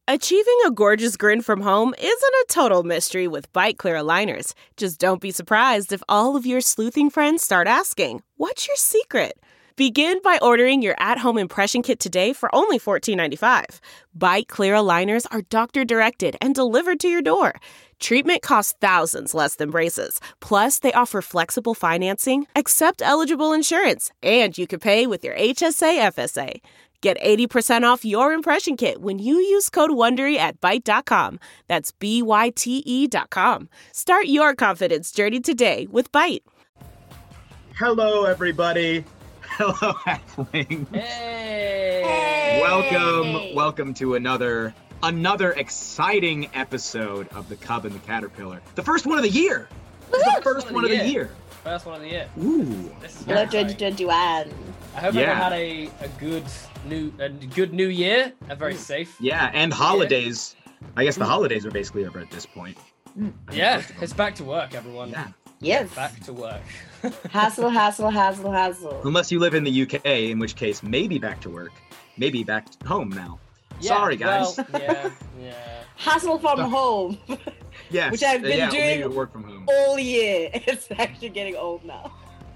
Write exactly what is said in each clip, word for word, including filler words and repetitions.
Achieving a gorgeous grin from home isn't a total mystery with Byte Clear aligners. Just don't be surprised if all of your sleuthing friends start asking, "What's your secret?" Begin by ordering your at-home impression kit today for only fourteen ninety-five. Byte Clear aligners are doctor-directed and delivered to your door. Treatment costs thousands less than braces. Plus, they offer flexible financing, accept eligible insurance, and you can pay with your H S A F S A. Get eighty percent off your impression kit when you use code WONDERY at byte dot com. That's B Y T E dot com. Start your confidence journey today with Byte. Hello, everybody. Hello, Halfling. Hey! Hey! Welcome, welcome to another another exciting episode of The Cub and the Caterpillar. The first one of the year. The first one of the year. First one of the year. Ooh. This is Hello, very twenty exciting. twenty-one. I hope Yeah. everyone had a, a good new a good new year. A very safe. Yeah, and holidays. I guess the holidays are basically over at this point. Yeah, it's back to work, everyone. Yeah. Yes. Back to work. Hassle, hassle, hassle, hassle. Unless you live in the U K, in which case maybe back to work, maybe back home now. Yeah, Sorry, guys. Well, yeah, yeah. Hassle from home. Yes. Which I've been yeah, doing- maybe work from home. All year. It's actually getting old now.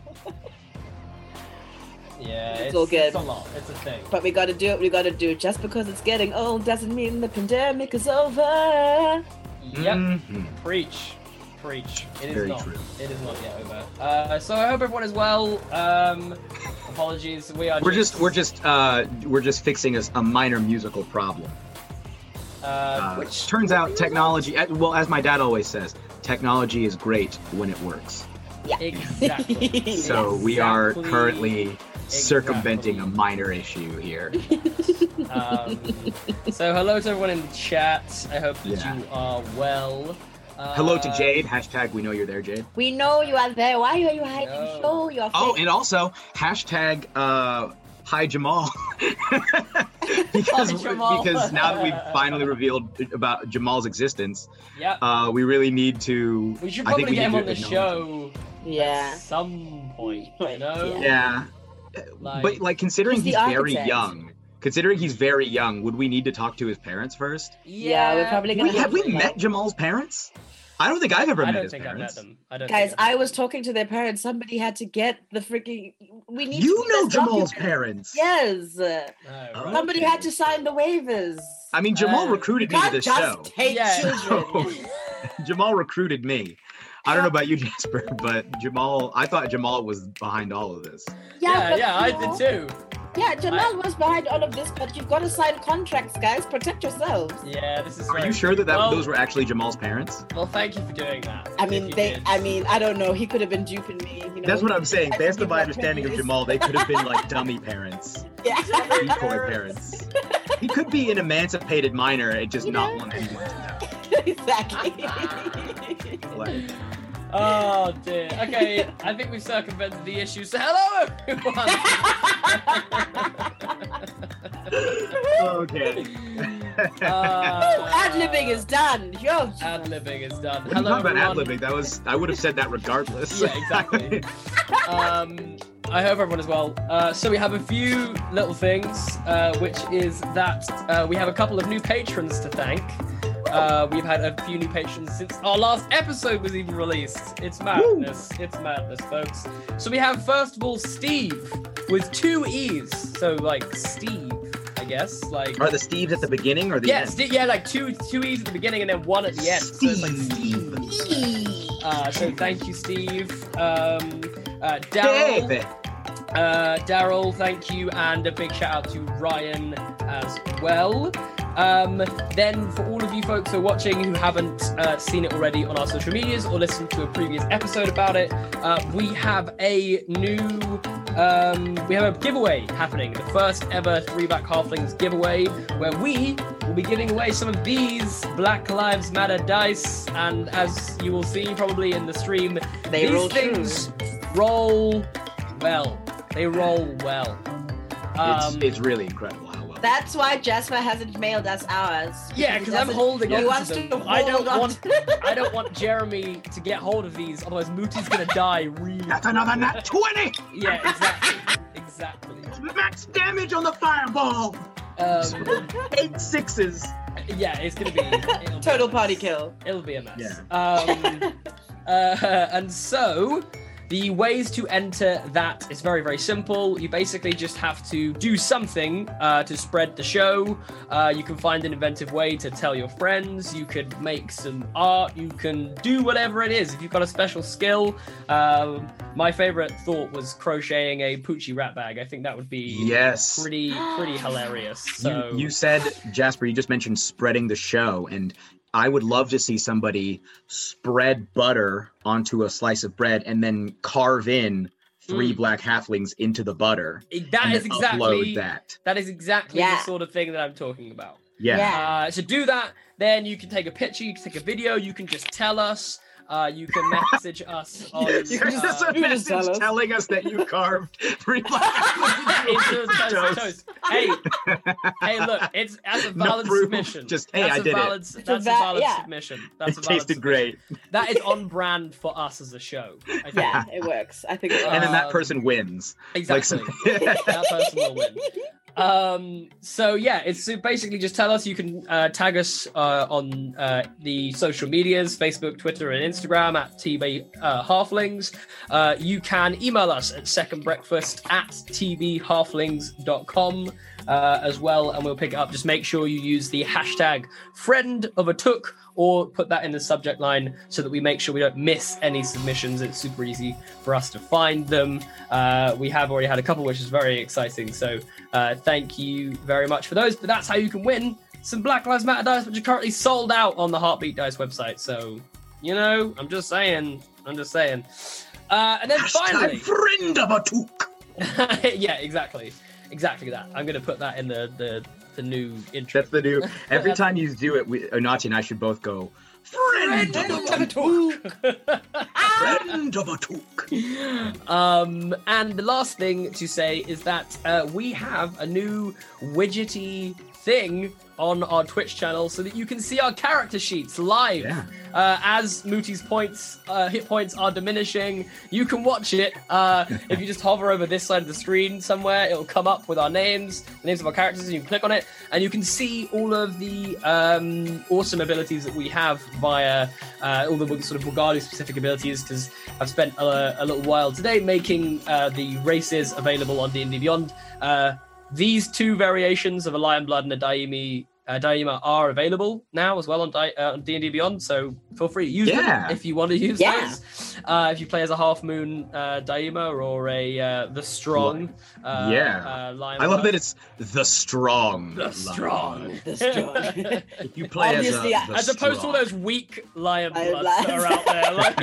Yeah, It's it's, all good. It's a lot. It's a thing. But we gotta do what we gotta do. Just because it's getting old doesn't mean the pandemic is over. Yep. Mhm. Preach. Preach. It is Very not. true. It is not yet over. Uh, so I hope everyone is well. Um, apologies. We are We're just we're just uh we're just fixing a, a minor musical problem. Uh, Uh, which turns out technology, uh, well, as my dad always says, technology is great when it works. exactly. So we are Exactly. currently circumventing a Exactly. minor issue here. Um, so hello to everyone in the chat. I hope that Yeah. you are well. Uh, Hello to Jade. Hashtag we know you're there, Jade. We know you are there. Why are you hiding? No. Show your face. Oh, and also hashtag uh, hi Jamal. because, Hi, Jamal. because now that we've finally revealed about Jamal's existence, Yeah. uh, we really need to. We should I think probably we get him need on to the acknowledge show Yeah. at some point. You Right, know. yeah. Yeah. Like- but like considering He's he's, the very architect. young, considering he's very young, would we need to talk to his parents first? Yeah, we're probably gonna Wait, have we to, like- met Jamal's parents? I don't think I've ever I met don't his think parents. I've met them. I don't Guys, think I've I met was them. talking to their parents. Somebody had to get the freaking. We need to You get know this Jamal's document. parents. Yes. Oh, right. Somebody had to sign the waivers. I mean, Jamal Uh, recruited You me to can't this just show. take Yeah. children. Jamal recruited me. I don't know about you, Jasper, but Jamal, I thought Jamal was behind all of this. Yeah, but yeah, I Jamal- did too. Yeah, Jamal was behind all of this, but you've got to sign contracts, guys. Protect yourselves. Yeah, this is. Are very you sure that, that well, those were actually Jamal's parents? Well, thank you for doing that. I if mean, you they. did. I mean, I don't know. He could have been duping me. You know. That's what I'm saying. I Based think on my he understanding of is. Jamal, they could have been like dummy parents, Yeah. decoy parents. He could be an emancipated minor and just You not know? want anyone to Exactly. know. Like, Oh dear. Okay, I think we've circumvented the issue. So hello everyone. okay. uh, Ad-libbing is done. Yo. Ad-libbing is done. What are you Hello talking about everyone. ad-libbing? That was I would have said that regardless. Yeah, exactly. um, I hope everyone is well. Uh, so we have a few little things, uh, which is that uh, we have a couple of new patrons to thank. Uh, we've had a few new patrons since our last episode was even released. It's madness. It's madness, folks. So we have, first of all, Steve with two E's. So, like, Steve, I guess. Like, Are the Steves at the beginning or the yeah, end? Ste yeah, like two two E's at the beginning and then one at the end. So it's like Steve. Uh, so thank you, Steve. Um, uh, Daryl. David. Uh, Daryl, thank you, and a big shout out to Ryan as well. Um, then, for all of you folks who are watching who haven't uh, seen it already on our social medias or listened to a previous episode about it, uh, we have a new, um, we have a giveaway happening, the first ever Three Black Halflings giveaway, where we will be giving away some of these Black Lives Matter dice, and as you will see probably in the stream, They these roll true. things roll well. They roll well. It's, Um, it's really incredible how well. That's why Jasper hasn't mailed us ours. Yeah, He because I'm doesn't- holding he on wants to them. to I don't hold on want. to- I don't want Jeremy to get hold of these, otherwise Mooty's gonna die. Really. That's another nat twenty! Yeah, exactly. Exactly. Max damage on the fireball! Um, Eight sixes! Yeah, it's gonna be it'll Total be party kill. It'll be a mess. Yeah. Um, uh, and so the ways to enter that is very, very simple. You basically just have to do something uh, to spread the show. Uh, you can find an inventive way to tell your friends. You could make some art. You can do whatever it is. If you've got a special skill, um, my favorite thought was crocheting a Poochie rat bag. I think that would be Yes. pretty, pretty hilarious. So You, you said, Jasper, you just mentioned spreading the show, and I would love to see somebody spread butter onto a slice of bread and then carve in three Mm. black halflings into the butter. that and is then exactly upload that. that is exactly Yeah. the sort of thing that I'm talking about. Yeah. Yeah. Uh, to do that, then you can take a picture, you can take a video, you can just tell us, uh, you can message us on. You just uh, a You just tell message us. telling us that you carved three black halflings into into toast, toast. toast. Hey, hey, look, it's that's a No valid proof, submission. just, hey, that's I a did it. valid, a That's a, va- valid yeah. submission. That's It a valid tasted submission. great. That is on brand for us as a show. I think. Yeah, it works. I think it works. And then that Um, person wins. Exactly. Like, That person will win. Um, so yeah, it's basically just tell us. You can uh, tag us uh, on uh, the social medias, Facebook, Twitter, and Instagram at T B uh, Halflings. Uh, you can email us at secondbreakfast at t b halflings dot com uh, as well, and we'll pick it up. Just make sure you use the hashtag friend of a took, or put that in the subject line so that we make sure we don't miss any submissions. It's super easy for us to find them. Uh, we have already had a couple, which is very exciting. So uh, thank you very much for those. But that's how you can win some Black Lives Matter dice, which are currently sold out on the Heartbeat Dice website. So, you know, I'm just saying. I'm just saying. Uh, and then Hashtag finally... friend of a took. yeah, exactly. Exactly that. I'm going to put that in the, the, the new intro. That's the new. Every time you do it, we, Onati and I should both go, friend of a took. Friend of a took. Um, and the last thing to say is that uh, we have a new widgety thing on our Twitch channel so that you can see our character sheets live. Yeah. Uh, as Mooty's points, uh, hit points are diminishing, you can watch it. Uh, if you just hover over this side of the screen somewhere, it'll come up with our names, the names of our characters, and you can click on it, and you can see all of the um, awesome abilities that we have via uh, all the sort of Bugadu-specific abilities, because I've spent a, a little while today making uh, the races available on D and D Beyond. Uh, These two variations of a Lion Blood and a Daimi, uh, Daima are available now as well on Di- uh, D and D Beyond, so feel free to use Yeah. them if you want to use Yeah. those. Uh, if you play as a Half Moon uh, Daima or a uh, the Strong uh, Yeah. uh, Lion I love Blood. that it's the strong. The Lion. Strong. The strong. If you play as, a, Obviously, I- the As opposed to all strong. those weak Lion Lion Bloods that are out there. Like,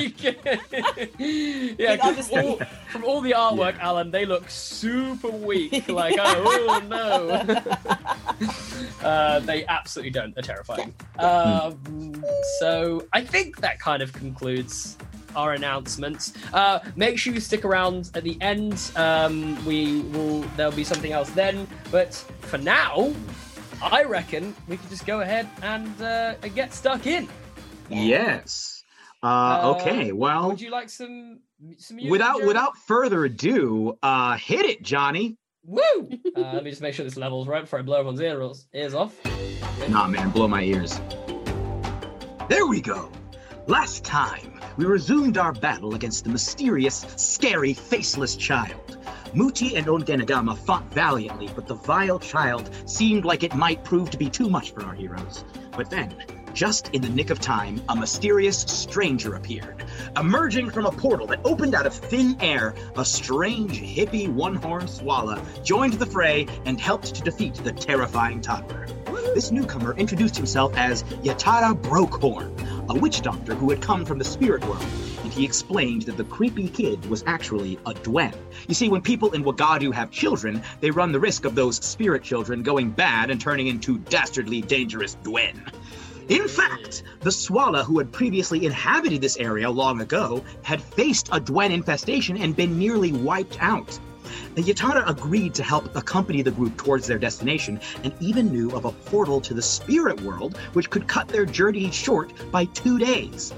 yeah, Like, 'cause obviously- all, from all the artwork, Yeah. Alan, they look super weak. Like, oh, oh no. uh, they absolutely don't. They're terrifying. Um, so I think that kind of concludes our announcements. Uh, make sure you stick around at the end. Um, we will. There'll be something else then. But for now, I reckon we can just go ahead and uh, get stuck in. Yes. Uh, Uh, okay. Well, Would you like some some music, without Jeremy? without further ado, uh, hit it, Johnny. Woo! Uh, let me just make sure this level's right before I blow everyone's ears ears off. Nah, man, blow my ears. There we go. Last time, we resumed our battle against the mysterious, scary, faceless child. Muti and Ongenagama fought valiantly, but the vile child seemed like it might prove to be too much for our heroes. But then, just in the nick of time, a mysterious stranger appeared. Emerging from a portal that opened out of thin air, a strange, hippie, one-horned swallow joined the fray and helped to defeat the terrifying toddler. This newcomer introduced himself as Yatara Brokehorn, a witch doctor who had come from the spirit world, and he explained that the creepy kid was actually a Dwen. You see, when people in Wagadu have children, they run the risk of those spirit children going bad and turning into dastardly dangerous Dwen. In fact, the Swala who had previously inhabited this area long ago had faced a Dwen infestation and been nearly wiped out. The Yatara agreed to help accompany the group towards their destination and even knew of a portal to the spirit world which could cut their journey short by two days.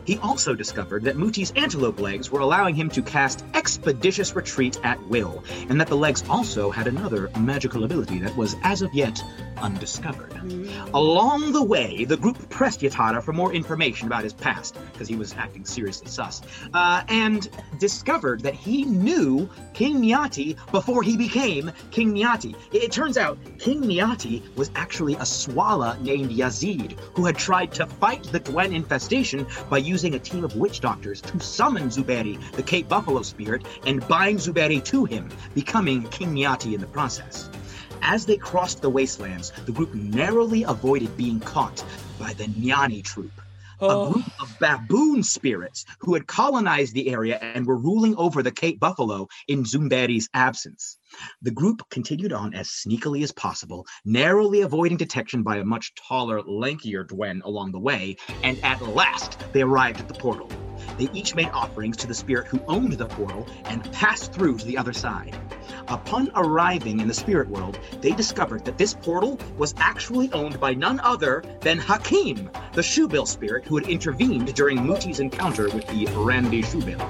He also discovered that Muti's antelope legs were allowing him to cast expeditious retreat at will, and that the legs also had another magical ability that was, as of yet, undiscovered. Mm. Along the way, the group pressed Yatara for more information about his past, because he was acting seriously sus, uh, and discovered that he knew King Niati before he became King Niati. It, it turns out King Niati was actually a Swala named Yazid, who had tried to fight the Dwen infestation by using a team of witch doctors to summon Zuberi, the Cape Buffalo spirit, and bind Zuberi to him, becoming King Niati in the process. As they crossed the wastelands, the group narrowly avoided being caught by the Nyani troop, oh. a group of baboon spirits who had colonized the area and were ruling over the Cape Buffalo in Zuberi's absence. The group continued on as sneakily as possible, narrowly avoiding detection by a much taller, lankier Dwen along the way, and at last they arrived at the portal. They each made offerings to the spirit who owned the portal and passed through to the other side. Upon arriving in the spirit world, they discovered that this portal was actually owned by none other than Hakim, the Shoebill spirit who had intervened during Muti's encounter with the Randy Shoebill.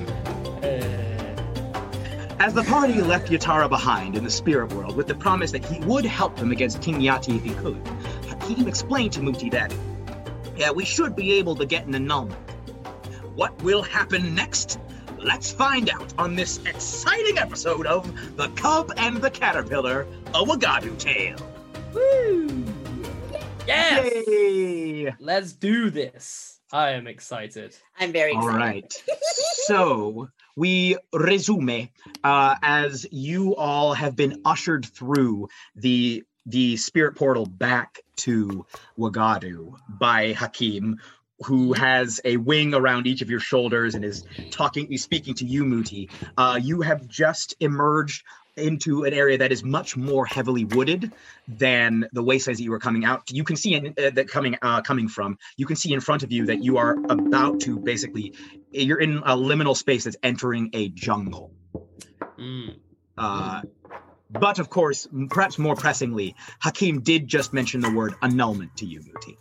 As the party left Yatara behind in the spirit world with the promise that he would help them against King Niati if he could, Hakim explained to Muti that, yeah, we should be able to get an annulment. What will happen next? Let's find out on this exciting episode of The Cub and the Caterpillar, a Wagadu Tale. Woo! Yes! Yay! Let's do this. I am excited. I'm very excited. All right. So we resume uh, as you all have been ushered through the the spirit portal back to Wagadu by Hakim, who has a wing around each of your shoulders and is talking, he's speaking to you, Muti. Uh, you have just emerged into an area that is much more heavily wooded than the wastelands that you were coming out. You can see in, uh, that coming uh, coming from. You can see in front of you that you are about to basically, you're in a liminal space that's entering a jungle. Mm. Uh, but of course, perhaps more pressingly, Hakim did just mention the word annulment to you, Muti.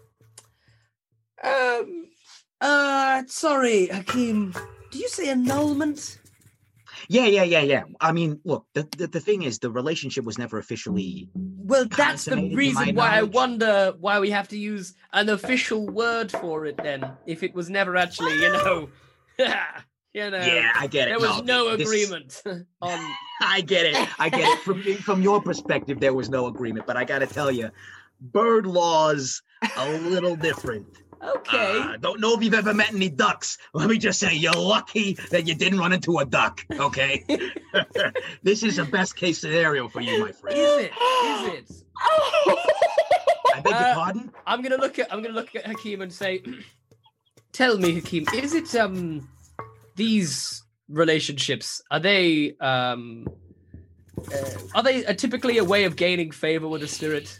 Um, uh, sorry, Hakim. Do you say annulment? Yeah, yeah, yeah, yeah. I mean, look, the, the the thing is, the relationship was never officially. Well, that's the reason why I wonder why we have to use an official word for it. Then, if it was never actually, you know, you know. Yeah, I get it. There was no, no this... agreement on. I get it. I get it. From from your perspective, there was no agreement, but I got to tell you, bird laws a little different. Okay. Uh, don't know if you've ever met any ducks. Let me just say, you're lucky that you didn't run into a duck, okay? This is a best case scenario for you, my friend. Is it? Is it? I beg uh, your pardon? I'm gonna look at I'm gonna look at Hakim and say, tell me, Hakim, is it um these relationships, are they um uh, are they uh, typically a way of gaining favor with a spirit?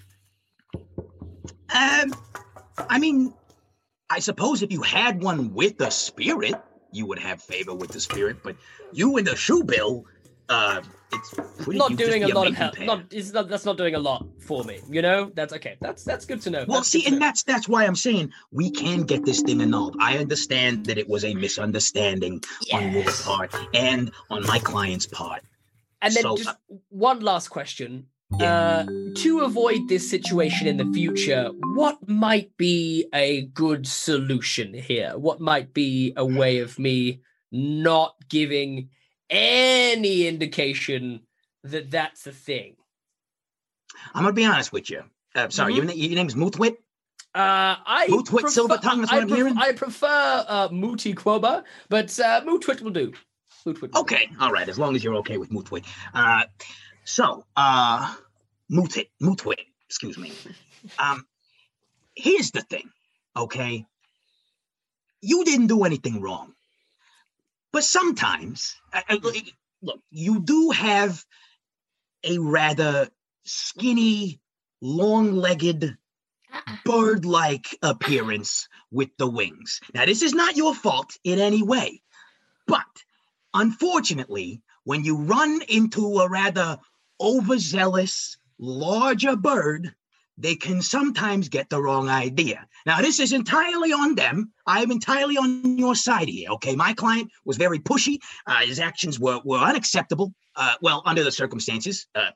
Um I mean, I suppose if you had one with the spirit, you would have favor with the spirit, but you and the Shoebill, uh, it's pretty, not doing a lot of help. Not, it's not, that's not doing a lot for me, you know? That's okay. That's that's good to know. Well, that's see, and know. that's that's why I'm saying we can get this thing annulled. I understand that it was a misunderstanding yes. on your part and on my client's part. And then so, just uh, one last question. Yeah. Uh, to avoid this situation in the future, what might be a good solution here? What might be a way of me not giving any indication that that's a thing? I'm going to be honest with you. Uh, sorry, mm-hmm. your, your name's Muthwit? Uh, I Muthwit Silvertongue, that's what I I'm pref- hearing? I prefer uh, Muti Quoba, but uh, Mutwit will do. Mutwit will okay, do. All right, as long as you're okay with Muthwit. Uh, So, uh, Mutit, Mutwit, excuse me. Um, here's the thing, okay? You didn't do anything wrong. But sometimes, uh, look, you do have a rather skinny, long-legged, bird-like appearance with the wings. Now, this is not your fault in any way. But, unfortunately, when you run into a rather overzealous, larger bird, they can sometimes get the wrong idea. Now, this is entirely on them. I'm entirely on your side here, okay? My client was very pushy. Uh, his actions were, were unacceptable, uh, well, under the circumstances. Uh,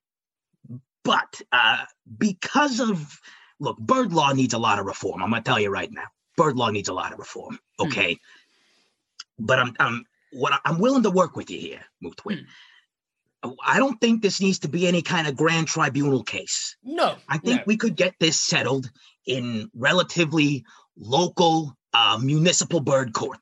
but uh, because of, look, bird law needs a lot of reform. I'm going to tell you right now. Bird law needs a lot of reform, okay? Hmm. But I'm, I'm, what I, I'm willing to work with you here, Mutwi. Hmm. I don't think this needs to be any kind of grand tribunal case. No. I think no. we could get this settled in relatively local uh, municipal bird court.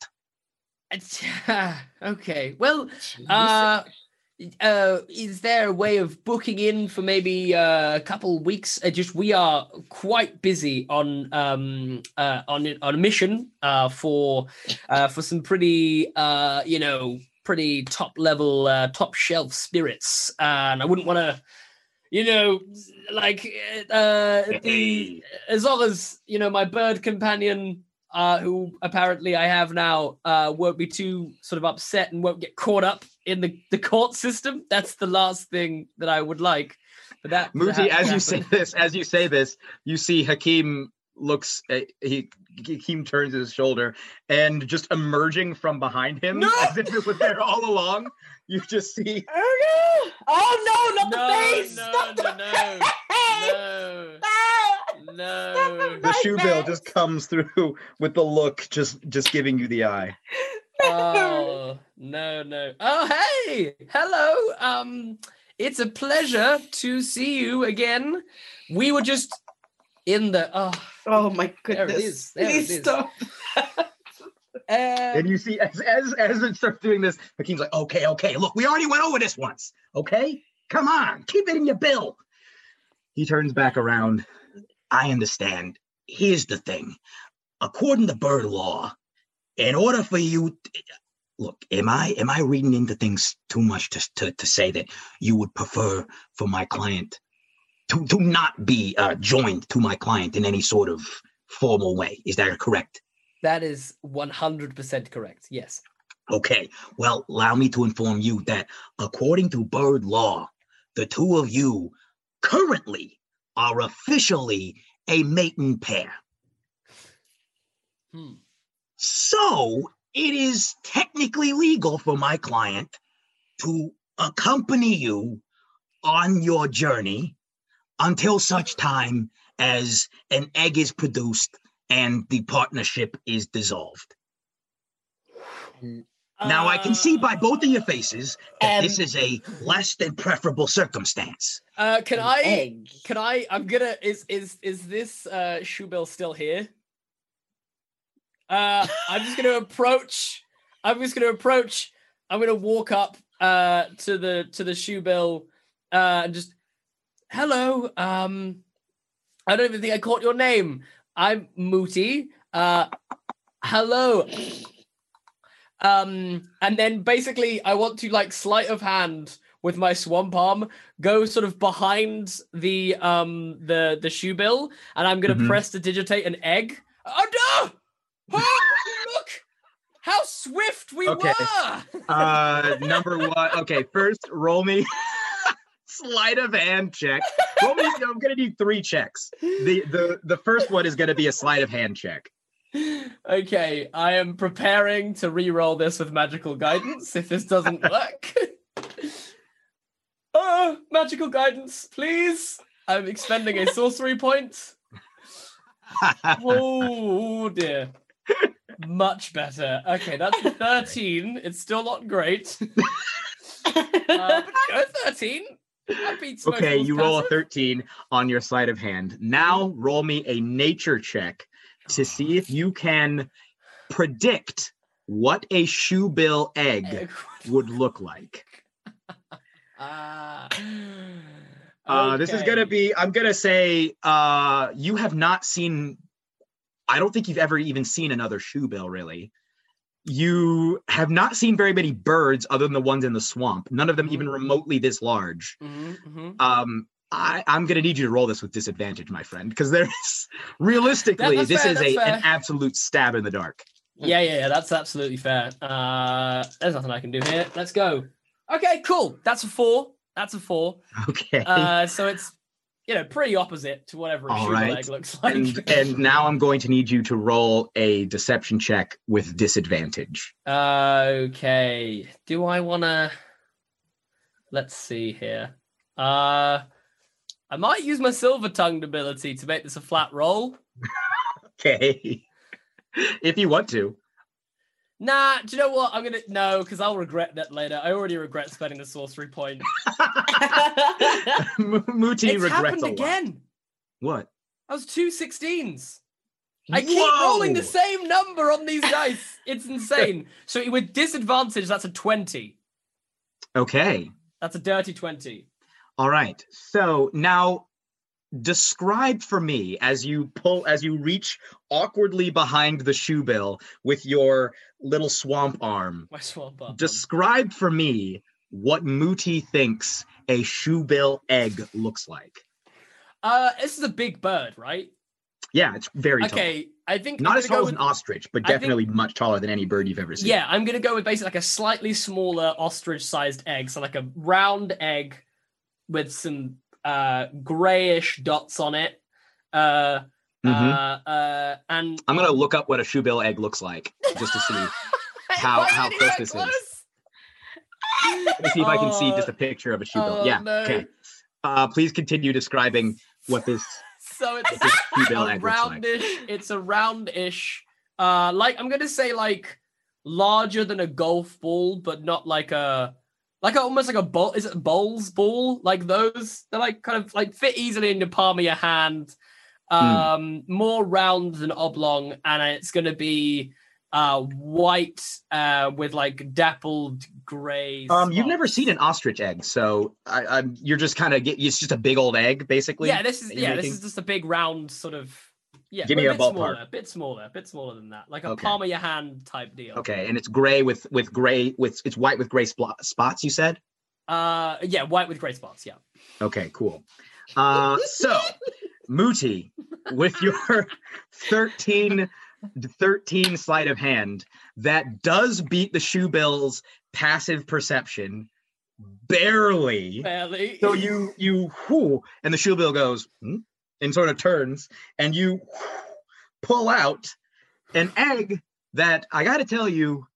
Uh, okay. Well, uh, uh, is there a way of booking in for maybe uh, a couple weeks? Uh, just we are quite busy on um, uh, on on a mission uh, for uh, for some pretty uh, you know. pretty top level, uh, top shelf spirits, and I wouldn't want to, you know, like uh, the as long as you know my bird companion, uh, who apparently I have now, uh, won't be too sort of upset and won't get caught up in the, the court system. That's the last thing that I would like. But that, Muti, as you say this, as you say this, you see Hakeem looks uh, he Hakeem turns his shoulder, and just emerging from behind him, no! as if it was there all along, you just see Oh no! Oh no! Not no, the face! no, Not no, the no, face! no, no. the shoe bill just comes through with the look, just just giving you the eye. Oh no, no. Oh hey, hello. Um, it's a pleasure to see you again. We were just in the oh. Oh my There goodness! it is. There Please it is. stop. Um, And you see, as, as as it starts doing this, Hakeem's like, Okay, okay, look, we already went over this once, okay? Come on, keep it in your bill. He turns back around. I understand. Here's the thing. According to bird law, in order for you, look, am I am I reading into things too much to, to, to say that you would prefer for my client to, to not be uh, joined to my client in any sort of formal way? Is that correct? that is one hundred percent correct. Yes. Okay, well, allow me to inform you that according to bird law, the two of you currently are officially a mating pair. Hmm. So it is technically legal for my client to accompany you on your journey until such time as an egg is produced and the partnership is dissolved. Now, I can see by both of your faces that Um, this is a less than preferable circumstance. Uh, can An I? egg. Can I? I'm gonna. Is is is this uh shoe bill still here? Uh, I'm just gonna approach. I'm just gonna approach. I'm gonna walk up uh to the to the shoe bill uh and just hello. Um, I don't even think I caught your name. I'm Muti. Uh, hello. Um, and then basically I want to like sleight of hand with my swamp arm, go sort of behind the um the the shoe bill, and I'm gonna Mhm. press to digitate an egg. Oh no! Oh, look! How swift we Okay. were! uh number one. Okay, first roll me sleight of hand check. Roll me, I'm gonna need three checks. The the the first one is gonna be a sleight of hand check. Okay, I am preparing to re-roll this with magical guidance if this doesn't work. Oh, magical guidance, please. I'm expending a sorcery point. Oh dear. Much better. Okay, that's a thirteen. It's still not great. uh, but you know, thirteen. That beats most Okay, people's you roll a passive. thirteen on your sleight of hand. Now roll me a nature check to see if you can predict what a shoe bill egg would look like. Ah. Uh, this is Okay. gonna be, I'm gonna say, uh, you have not seen, I don't think you've ever even seen another shoe bill, really. You have not seen very many birds other than the ones in the swamp. None of them even remotely this large. Mhm, mhm. Um, I, I'm gonna need you to roll this with disadvantage, my friend, because there's realistically, That's this fair, is that's a, fair. an absolute stab in the dark. Yeah, yeah, yeah, that's absolutely fair. Uh, there's nothing I can do here. Let's go. Okay, cool. That's a four. That's a four. Okay. Uh, so it's you know, pretty opposite to whatever a All shoe right. egg looks like. And, and now I'm going to need you to roll a deception check with disadvantage. Okay. Do I want to... Let's see here. Uh, I might use my silver tongued ability to make this a flat roll. Okay. If you want to. Nah, do you know what? I'm going to... No, because I'll regret that later. I already regret spending the sorcery point. Muti It's regrets happened a lot. again. What? I was two sixteens. I keep Whoa! rolling the same number on these dice. It's insane. So with disadvantage, that's a twenty. Okay. That's a dirty twenty. All right. So now describe for me as you pull, as you reach awkwardly behind the shoe bill with your little swamp arm. My swamp arm. Describe for me what Muti thinks a shoe bill egg looks like. Uh, this is a big bird, right? Yeah, it's very tall. Okay, I think Not I'm as gonna tall go as an with- ostrich, but I think- definitely much taller than any bird you've ever seen. Yeah, I'm gonna go with basically like a slightly smaller ostrich-sized egg, so like a round egg with some uh grayish dots on it. Uh, Mhm. uh, uh, and I'm gonna look up what a shoe bill egg looks like just to see. how- Why how did you close get this is. close? Let me see if I can see just a picture of a shoe bill. Oh, Yeah. no. Okay. Uh, please continue describing what this So it's what this shoe bill a egg looks like. roundish. It's a roundish. Uh, like I'm gonna say like larger than a golf ball, but not like a like a, almost like a ball. Is it a bowls ball? Like those? They're like kind of like fit easily in the palm of your hand. Um, more round than oblong, and it's gonna be uh white uh with like dappled gray. Um, you've never spots. seen an ostrich egg, so I, I'm you're just kind of get. It's just a big old egg, basically. Yeah, this is that you're yeah, making? this is just a big round sort of yeah. Give me but a bit ballpark. smaller, a bit smaller, a bit smaller than that, like a Okay. palm of your hand type deal. Okay, and it's gray with with gray with it's white with gray spl- spots. You said. Uh, yeah, white with gray spots. Yeah. Okay, cool. Uh, so Muti, with your thirteen, thirteen sleight of hand, that does beat the shoe bill's passive perception barely. Barely. So you you whoo, and the shoe bill goes hmm, and sort of turns, and you whoo, pull out an egg that I got to tell you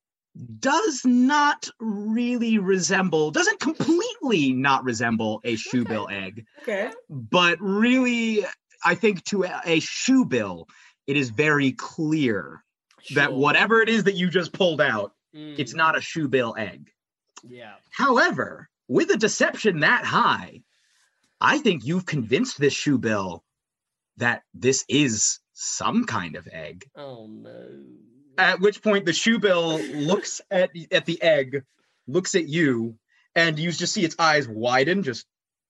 does not really resemble, doesn't completely not resemble a shoe bill egg, Okay. but really, I think to a, a shoe bill, it is very clear that Sure. whatever it is that you just pulled out, Mm, it's not a shoe bill egg. Yeah. However, with a deception that high, I think you've convinced this shoe bill that this is some kind of egg. Oh no. At which point the shoe bill looks at at the egg, looks at you, and you just see its eyes widen, just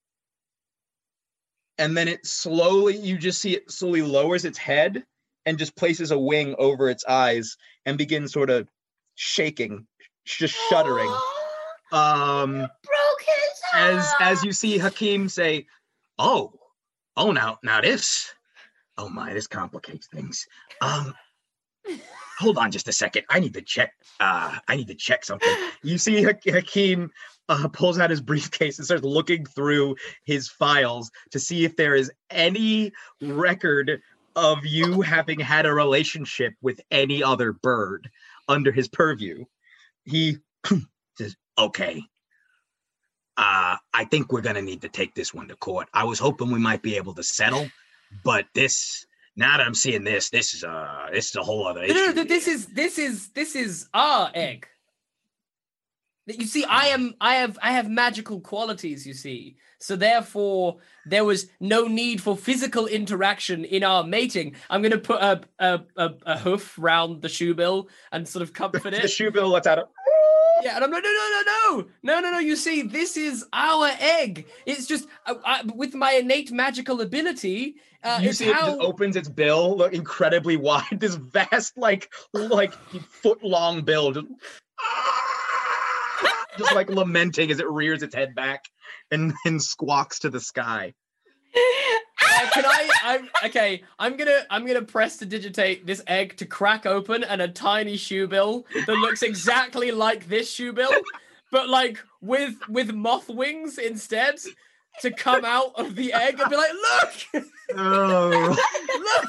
and then it slowly, you just see it slowly lowers its head and just places a wing over its eyes and begins sort of shaking, just shuddering. Um Broke his as as you see Hakeem say, "Oh, oh now now this, oh my, this complicates things. Um, hold on just a second. I need to check. Uh, I need to check something." You see Ha- Hakeem uh, pulls out his briefcase and starts looking through his files to see if there is any record of you having had a relationship with any other bird under his purview. He says, "Okay. Uh, I think we're gonna need to take this one to court. I was hoping we might be able to settle, but this, now that I'm seeing this, this is uh this is a whole other No, issue. no, no, this is this is this is our egg. You see, I am I have I have magical qualities, you see. So therefore there was no need for physical interaction in our mating. I'm gonna put a a, a, a hoof round the shoe bill and sort of comfort the it. shoe bill lets out a Yeah, and I'm like, no, no, no, no, no, no, no. You see, this is our egg. It's just uh, I, with my innate magical ability. Uh, you it's see it how... just opens its bill look incredibly wide, this vast, like like foot long bill, just, just like lamenting as it rears its head back and then squawks to the sky. Uh, can I? I'm okay. I'm gonna. I'm gonna press to digitate this egg to crack open, and a tiny shoe bill that looks exactly like this shoe bill, but like with with moth wings instead. to come out of the egg and be like, look! Oh.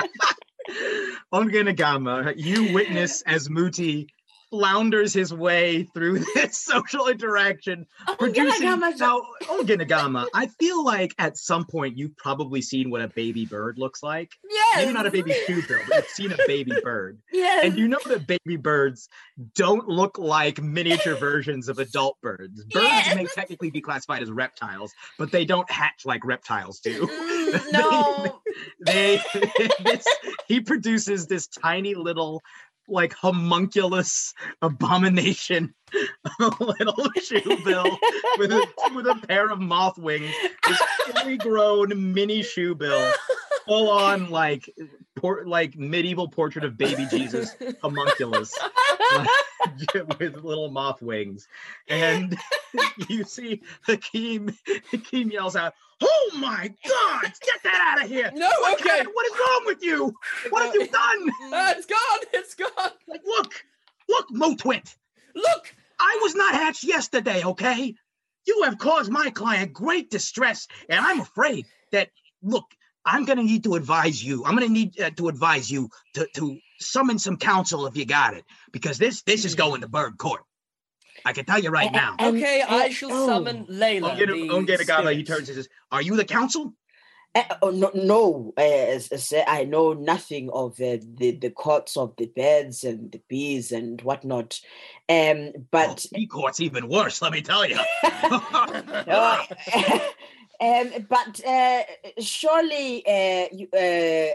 Ongenagama, you witness as Muti flounders his way through this social interaction, producing Ongenagama- now Ongenagama. I feel like at some point you've probably seen what a baby bird looks like. Yes. Maybe not a baby shoebill, but you've seen a baby bird. Yes. And you know that baby birds don't look like miniature versions of adult birds. Birds Yes. may technically be classified as reptiles, but they don't hatch like reptiles do. Mm, no. They, this, he produces this tiny little, like, homunculus abomination, a little shoebill with a, with a pair of moth wings, this fully grown mini shoebill, full on like por- like medieval portrait of baby Jesus homunculus, like, with little moth wings, and you see Hakeem. Hakeem yells out, "Oh my God! Get that out of here! No, What okay. kind- what is wrong with you? What have you done? Ah, it's gone, it's gone. Like, look, look, Motwit! Look! I was not hatched yesterday, okay? You have caused my client great distress, and I'm afraid that, look, I'm going to need to advise you. I'm going to need uh, to advise you to, to summon some counsel if you got it, because this this is going to bird court. I can tell you right now. Um, Okay, I uh, shall oh. summon Layla. the Ongenagama, he spirit. turns and says, "Are you the counsel?" Uh, oh, no, no. Uh, as, as, uh, I know nothing of uh, the the courts of the birds and the bees and whatnot. Um, Oh, but bee court's even worse, let me tell you. uh, um, but uh, surely uh, you, uh,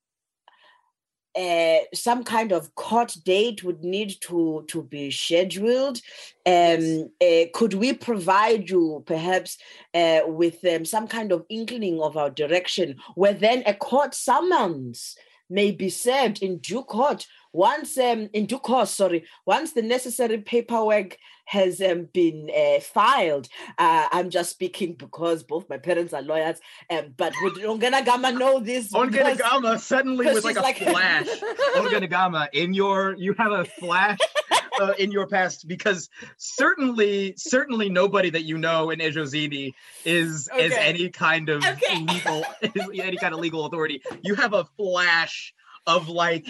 uh, some kind of court date would need to to be scheduled. Um, uh, could we provide you perhaps uh, with um, some kind of inkling of our direction, where then a court summons may be served in due court once um, in due course, sorry, once the necessary paperwork has um, been uh, filed. Uh, I'm just speaking because both my parents are lawyers, um, but would Ongenagama know this? Because- Ongenagama suddenly because with like a she's like- flash. Ongenagama, in your you have a flash uh, in your past, because certainly certainly nobody that you know in Ejozini is is Okay. any kind of Okay. legal any kind of legal authority. You have a flash of like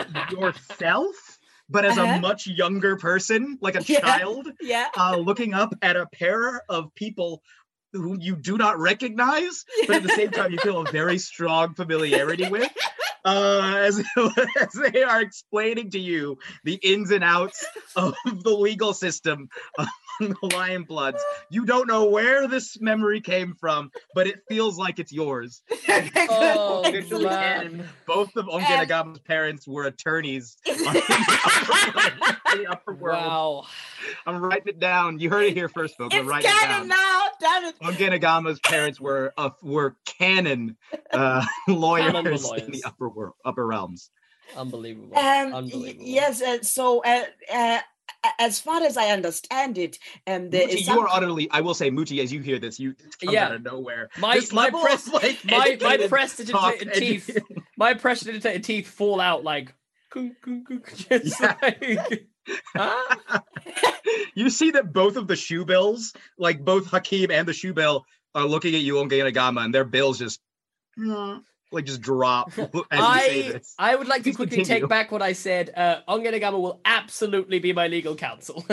yourself, but as Uh-huh. a much younger person, like a Yeah. child, Yeah. uh, looking up at a pair of people who you do not recognize, but at the same time you feel a very strong familiarity with, uh, as, as they are explaining to you the ins and outs of the legal system among the Lion Bloods. You don't know where this memory came from, but it feels like it's yours. Oh, Officially man. canon, both of Ongenagama's parents were attorneys on the upper, in the upper world. Wow. I'm writing it down. You heard it here first, folks. I'm It's writing it canon down. now. Damn it. Ongenagama's parents were uh, were canon uh, lawyers, Canon in lawyers. the upper world, upper realms. Unbelievable. Um, y- Unbelievable. yes. Uh, so, uh, uh, as far as I understand it, um, there Muti, is you some are utterly. I will say, Muti, as you hear this, you it comes Yeah. out of nowhere. My This my level of, press like, my my educated talk, prestidigitated edu- teeth my prestidigitated teeth fall out like kunk, kunk, kunk, just Yeah. like huh? You see that both of the shoe bills, like both Hakeem and the shoe bill, are looking at you, Ongenagama, and their bills just like just drop as you say I this. I would like to Please quickly continue. take back what I said. Uh, Ongenagama will absolutely be my legal counsel.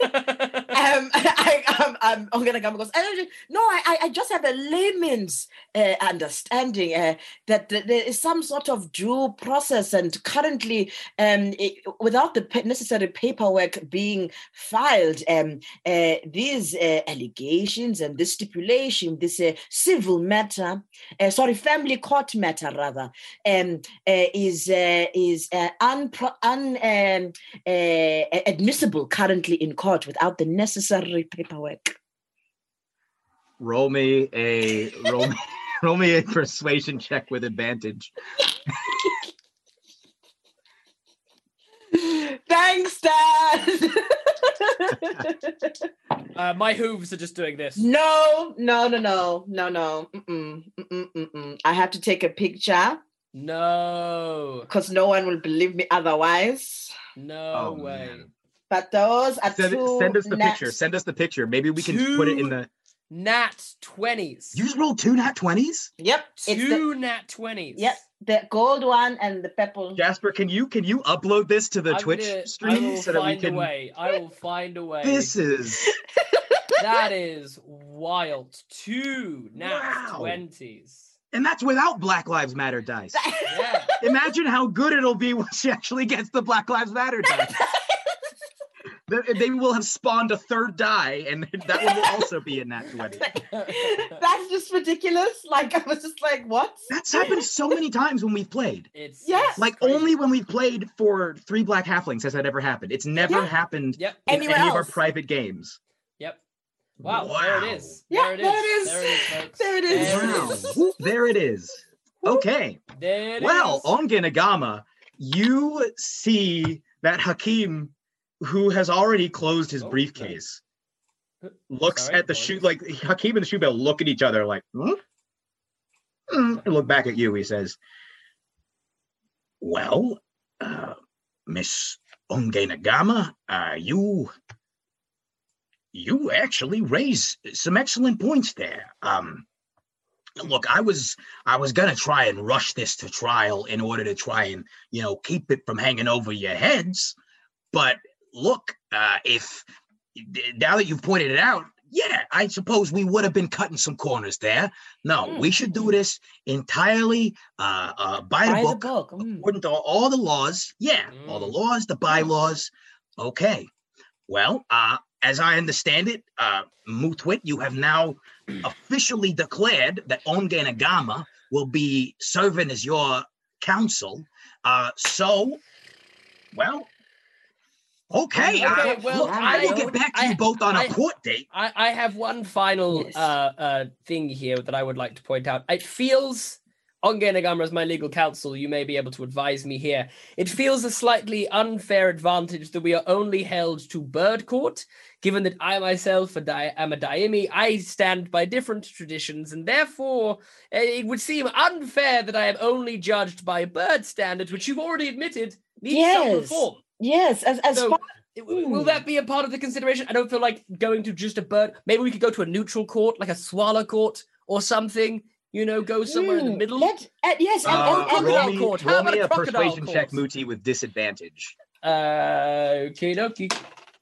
um, I, um, um, Ongenagama goes, "I don't- no, I, I- I just have a layman's uh, understanding uh, that th- there is some sort of due process, and currently, um, it, without the pa- necessary paperwork being filed, um, uh, these uh, allegations and this stipulation, this uh, civil matter, uh, sorry, family court matter rather, um, uh, is uh, is uh, unpro- un, um, uh, admissible currently in court without the necessary paperwork." Roll me a roll me, roll me a persuasion check with advantage. Thanks, Dad. uh, my hooves are just doing this. no, no, no, no, no, no. Mm-mm, mm-mm, mm-mm. I have to take a picture No. because no one will believe me otherwise. No Oh, way. man. But those are Send, two. send us the nat- picture. Send us the picture. Maybe we can put it in the. nat twenties. You just rolled two nat twenties? Yep. It's Two the, nat twenties. yep. The gold one and the purple. Jasper, can you can you upload this to the I'm Twitch gonna- stream I will so that we find can? a way. I will find a way. This is That is wild. Two nat Wow. twenties. and that's without Black Lives Matter dice. Yeah. Imagine how good it'll be when she actually gets the Black Lives Matter dice. They- They will have spawned a third die, and that one will also be in nat twenty. That's just ridiculous. Like I was just like, what? That's happened so many times when we've played. It's Yeah. it's Like crazy. only when we've played for Three Black Halflings has that ever happened. It's never Yeah. happened Yep. in Anywhere any of our else. private games. Yep. Wow, there it is. Yeah, There it is. there it is. There it is, folks. There it is. There Wow. it is. Whoop, there it is. Okay. There it Well, is. on Genagama, you see that Hakim, who has already closed his Oh, briefcase, looks Sorry, at the pardon. shoe, like Hakim and the shoe bell look at each other like, hmm? Hmm, and look back at you. He says, well, uh, Miss Ongenagama, uh, you, you actually raise some excellent points there. Um, look, I was, I was gonna try and rush this to trial in order to try and, you know, keep it from hanging over your heads. But look, uh, if now that you've pointed it out, yeah, I suppose we would have been cutting some corners there. No, Mm. we should do this entirely uh, uh, by the By book, the book. Mm. according to all the laws. Yeah, all the Mm. laws, the bylaws. Okay. Well, uh, as I understand it, uh, Mutwit, you have now officially declared that Ongenagama will be serving as your counsel. Uh, so, well, okay. Okay, uh, well, look, I, will I- get back to I- you both on a I- court date. I, I have one final Yes. uh, uh, thing here that I would like to point out. It feels, Ongenagama as my legal counsel, you may be able to advise me here. It feels a slightly unfair advantage that we are only held to bird court, given that I myself a di- am a daimi. I stand by different traditions, and therefore uh, it would seem unfair that I am only judged by bird standards, which you've already admitted needs some Yes. reform. Yes, as as So, far will that be a part of the consideration? I don't feel like going to just a bird. Maybe we could go to a neutral court, like a swallow court or something. You know, go somewhere in the Mm, middle. Let, uh, yes, and, Uh, and, and, crocodile roll me, court. How roll about me a a crocodile persuasion check, court? Muti, with disadvantage. Uh, okay, dokie.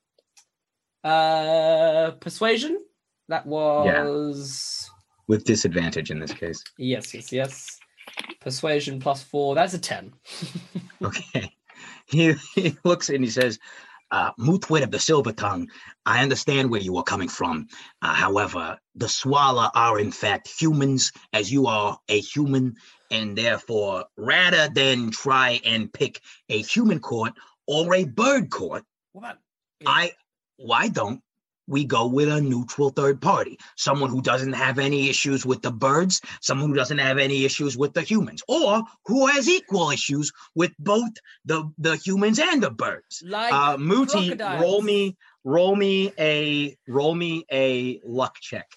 Uh, persuasion. That was With disadvantage in this case. yes, yes, yes. Persuasion plus four. That's a ten. Okay. He, he looks and he says, uh, Mutwit of the Silver Tongue, I understand where you are coming from. Uh, however, the Swala are in fact humans, as you are a human, and therefore, rather than try and pick a human court or a bird court, What about? I why don't we go with a neutral third party? Someone who doesn't have any issues with the birds, someone who doesn't have any issues with the humans, or who has equal issues with both the, the humans and the birds. Like Uh Muti, crocodiles. roll me, roll me a roll me a luck check.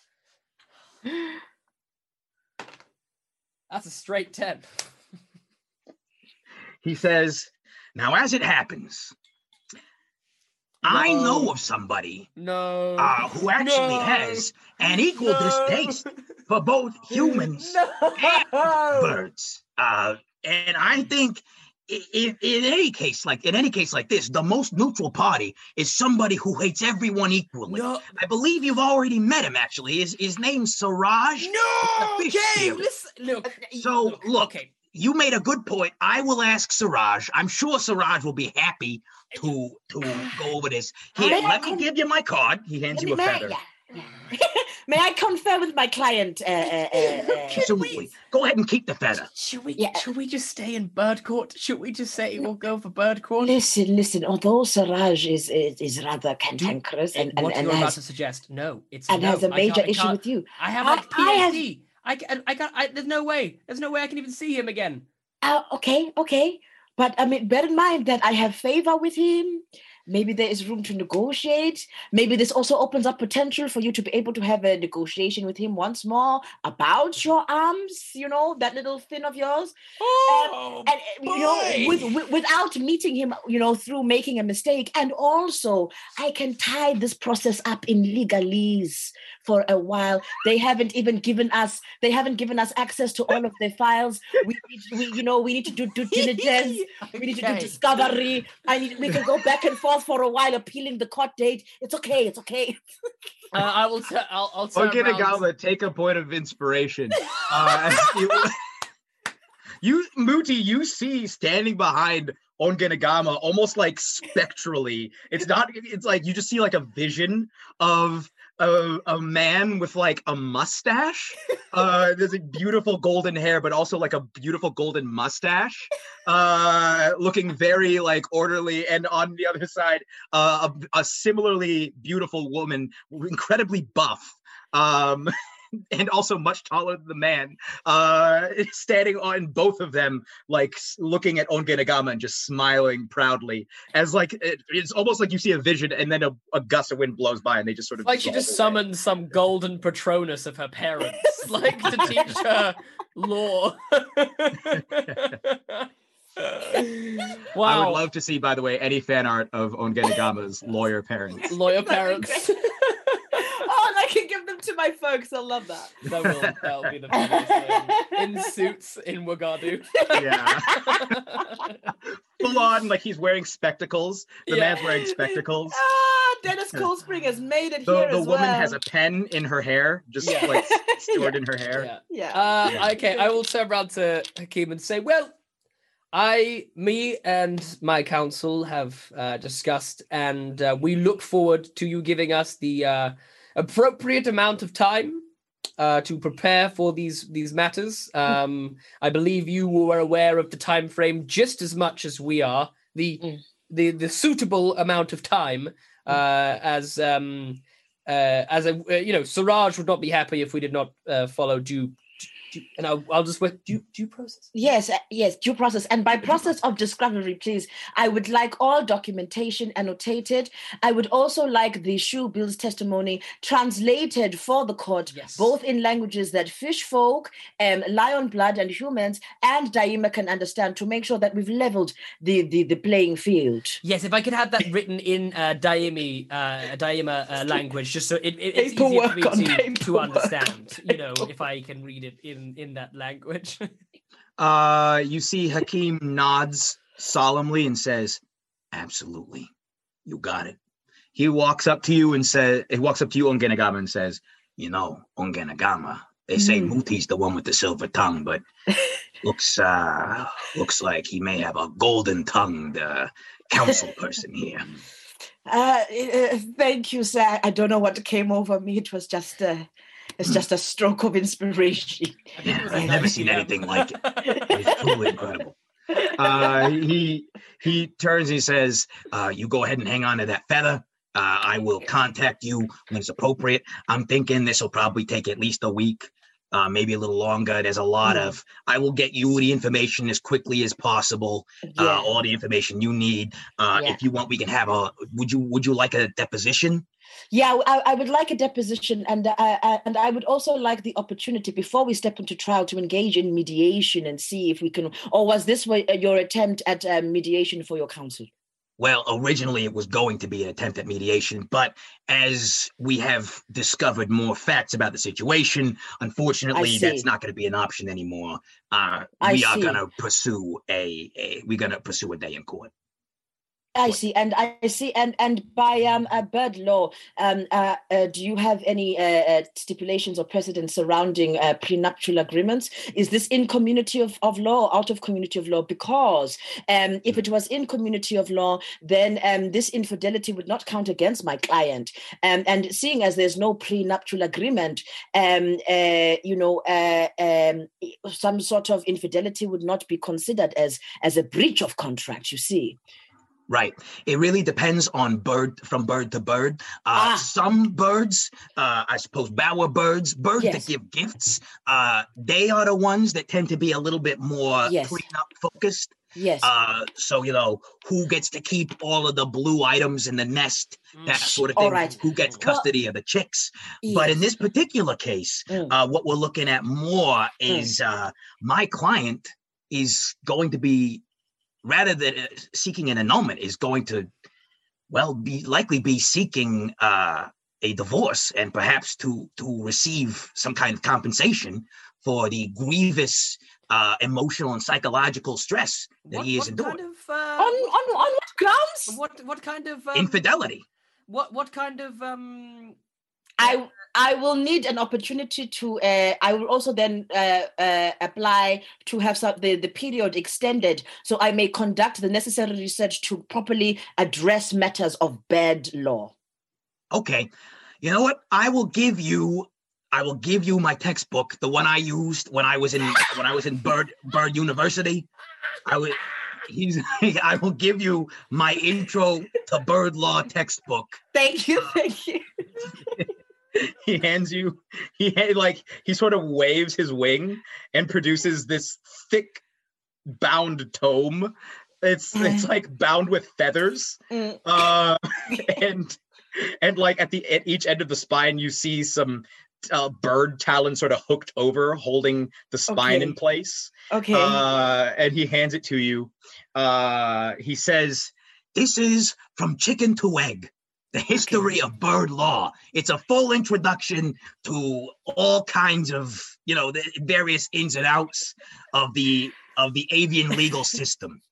That's a straight ten. He says, now as it happens, I No. know of somebody No. uh, who actually No. has an equal distaste for both humans and birds. Uh, and I think i- i- in any case, like in any case like this, the most neutral party is somebody who hates everyone equally. No. I believe you've already met him. Actually, his his name's Siraj. No. fish Okay. dealer. Listen. Look. So, look. Okay. You made a good point. I will ask Siraj. I'm sure Siraj will be happy to to go over this. Here, May I let me con- give you my card. He hands you a may, I- feather. yeah, yeah. May I confer with my client? Uh, uh, uh, uh, Absolutely. Go ahead and keep the feather. Should we? Yeah. Should we just stay in bird court? Should we just say we'll go for bird court? listen, listen. Although Siraj is is, is rather cantankerous and, and, what and you're about has, to suggest? No, it's and no. has a I major can't- I issue can't- with you. I have I- like I have- P T S D. I can. I got. I, there's no way. There's no way I can even see him again. Uh, okay, okay. But I mean, bear in mind that I have favor with him, maybe there is room to negotiate. Maybe this also opens up potential for you to be able to have a negotiation with him once more about your arms, you know, that little fin of yours. Oh, um, and, you know, with, with, without meeting him, you know, through making a mistake. And also, I can tie this process up in legalese for a while. They haven't even given us, they haven't given us access to all of their files. We, we you know, we need to do due diligence. Okay. We need to do discovery. I need, we can go back and forth for a while, appealing the court date. It's okay. It's okay. Uh, I will. T- I'll. I'll turn Ongenagama, around. take a point of inspiration. Uh, you, you, Muti, you see standing behind Ongenagama almost like spectrally. It's not. It's like you just see like a vision of a, a man with like a mustache. Uh, there's a beautiful golden hair, but also like a beautiful golden mustache. Uh, looking very like orderly, and on the other side, uh, a, a similarly beautiful woman, incredibly buff. Um, and also much taller than the man, uh, standing on both of them, like looking at Ongenagama and just smiling proudly, as like it, it's almost like you see a vision, and then a, a gust of wind blows by, and they just sort of Like she dissolve just away. summoned some golden Patronus of her parents, like to teach her law. Wow. I would love to see, by the way, any fan art of Ongenagama's lawyer parents. Lawyer parents. Oh, and I can give them to my folks. I love that. That will, that'll be the funniest thing. In suits in Wagadu. Yeah. Full on, like he's wearing spectacles. The Yeah. man's wearing spectacles. Ah, Dennis Coldspring has made it The, here the as woman well. has a pen in her hair, just Yeah. like stored in her hair. Yeah. Yeah. Uh, Yeah. okay, I will turn around to Hakeem and say, well, I, me and my council have uh, discussed, and uh, we look forward to you giving us the uh, appropriate amount of time uh, to prepare for these these matters. Um, I believe you were aware of the time frame just as much as we are. The Mm. the the suitable amount of time, uh, as um, uh, as a uh, you know, Siraj would not be happy if we did not uh, follow due. due and I'll, I'll just wait. Due due process. Yes, uh, yes, due process. And by process of discovery, please, I would like all documentation annotated. I would also like the Shoe Bill's testimony translated for the court, Yes. both in languages that fish folk, um, lion blood and humans, and Daima can understand, to make sure that we've leveled the, the, the playing field. Yes, if I could have that written in uh, Daimi, uh, Daima uh, language, just so it, it, it's easier for me Paperwork on to, to paperwork. understand. You know, if I can read it in in that language. Uh, you see Hakeem nods solemnly and says, absolutely, you got it. He walks up to you and says, he walks up to you, Ongenagama, and says, you know, Ongenagama, they say Mm. Muti's the one with the silver tongue, but looks uh looks like he may have a golden tongued uh, council person here. Uh, uh, thank you, sir. I don't know what came over me. It was just uh, it's just a stroke of inspiration. Yeah, I've never seen anything like it. It's truly incredible. Uh, he he turns and he says, uh, you go ahead and hang on to that feather. Uh, I will contact you when it's appropriate. I'm thinking this will probably take at least a week, uh, maybe a little longer. There's a lot Mm. of, I will get you the information as quickly as possible, uh, Yeah. all the information you need. Uh, Yeah. If you want, we can have a, would you, would you like a deposition? Yeah, I, I would like a deposition, and uh, I, and I would also like the opportunity before we step into trial to engage in mediation and see if we can. Or was this way, uh, your attempt at uh, mediation for your counsel? Well, originally it was going to be an attempt at mediation, but as we have discovered more facts about the situation, unfortunately, that's see. not going to be an option anymore. Uh, I we are see. going to pursue a, a we're going to pursue a day in court. I see, and I see, and and by um uh, bird law, um uh, uh do you have any uh, uh, stipulations or precedents surrounding uh, prenuptial agreements? Is this in community of, of law or out of community of law? Because um if it was in community of law, then um this infidelity would not count against my client. Um and seeing as there's no prenuptial agreement, um uh you know uh um some sort of infidelity would not be considered as as a breach of contract. You see. Right. It really depends on bird from bird to bird. Uh, Ah. Some birds, uh, I suppose, bower birds, birds Yes. that give gifts, uh, they are the ones that tend to be a little bit more Yes. prenup focused. Yes. Uh, so, you know, who gets to keep all of the blue items in the nest, that sort of thing. All right. Who gets Well, custody of the chicks. But in yes. this particular case, Mm. uh, what we're looking at more is uh, my client is going to be, rather than uh, seeking an annulment, is going to, well, be likely be seeking uh, a divorce and perhaps to to receive some kind of compensation for the grievous uh, emotional and psychological stress that What, he is what enduring. kind of On, uh, on, on what grounds? what what kind of um, Infidelity. What what kind of um? I I will need an opportunity to. Uh, I will also then uh, uh, apply to have some, the the period extended, so I may conduct the necessary research to properly address matters of bad law. Okay, you know what? I will give you. I will give you my textbook, the one I used when I was in when I was in Bird Bird University. I would. He's. I will give you my intro to bird law textbook. Thank you, thank you. He hands you. He ha- like he sort of waves his wing and produces this thick, bound tome. It's it's like bound with feathers. Mm. Uh, and and like at the at each end of the spine, you see some uh, bird talon sort of hooked over, holding the spine Okay. in place. Okay. Uh, and he hands it to you. Uh, he says, This is From Chicken to Egg, the history of bird law. It's a full introduction to all kinds of, you know, the various ins and outs of the of the avian legal system.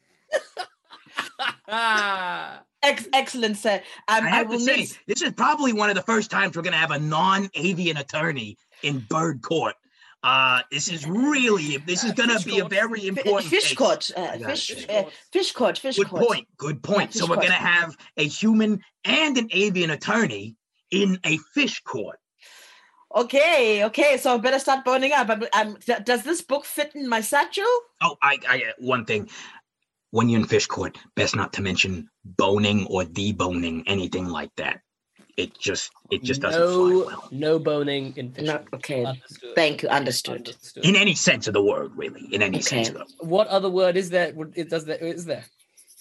Ex- excellent, sir. Um, I I, have will to say, need. this is probably one of the first times we're going to have a non-avian attorney in bird court. Uh, this is really, this is going to fish be a court. very Fi- important Fish case. court, uh, I got fish, it. uh, fish court, fish Good court. point. Good point. Yeah, so fish we're court. going to have a human and an avian attorney in a fish court. Okay, okay. So I better start boning up. Um, um, th- does this book fit in my satchel? Oh, I, I, one thing. When you're in fish court, best not to mention boning or deboning, anything like that. It just, it just doesn't no, fly well. No boning in fish. No. Okay. Understood. Thank you. Understood. Understood. In any sense of the word, really. In any Okay. sense of the word. What other word is there? What- It does there is there?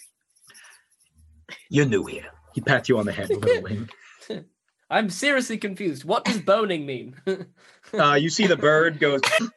You're new here. he pats you on the head with a wing. I'm seriously confused. What does boning mean? Uh, you see the bird goes.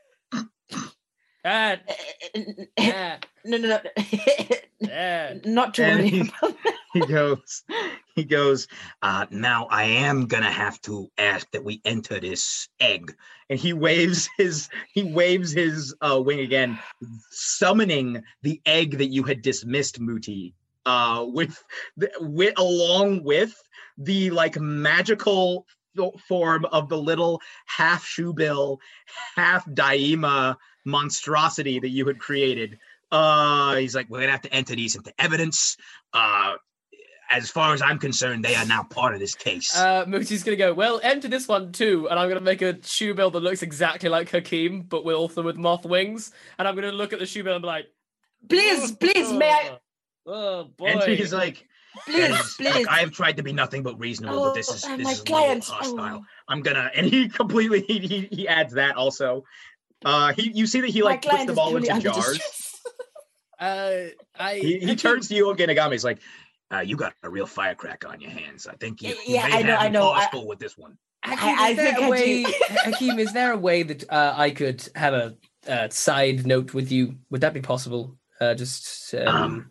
ah, ah, No, no, no. ah. Not to And worry he- about that. He goes. He goes, uh, now I am gonna have to ask that we enter this egg. And he waves his he waves his uh, wing again, summoning the egg that you had dismissed, Muti, uh, with the, with along with the like magical fo- form of the little half shoebill, half Daima monstrosity that you had created. Uh, he's like, we're gonna have to enter these into evidence. Uh, as far as I'm concerned, they are now part of this case. Uh, Mooty's gonna go, well, enter this one too, and I'm gonna make a shoe bill that looks exactly like Hakeem, but with also with moth wings. And I'm gonna look at the shoe bill and be like, Please, please, may I? Oh boy. And he's like, Please, That is- please. look, I have tried to be nothing but reasonable, but this is Oh, uh, this my is a little clients. hostile. Oh. I'm gonna, and he completely he he, he adds that also. Uh, he you see that he My like puts client them is all truly into under jars. distress. uh, I. He, he Hakeem- turns to you again, Agami. He's like, Uh, you got a real firecracker on your hands. I think you, Yeah, you yeah, may I know, have I your know. paws I- full with this one. Hakeem, I- is I there think a I way, do. Hakeem, is there a way that uh, I could have a uh, side note with you? Would that be possible? Uh, just um, Um,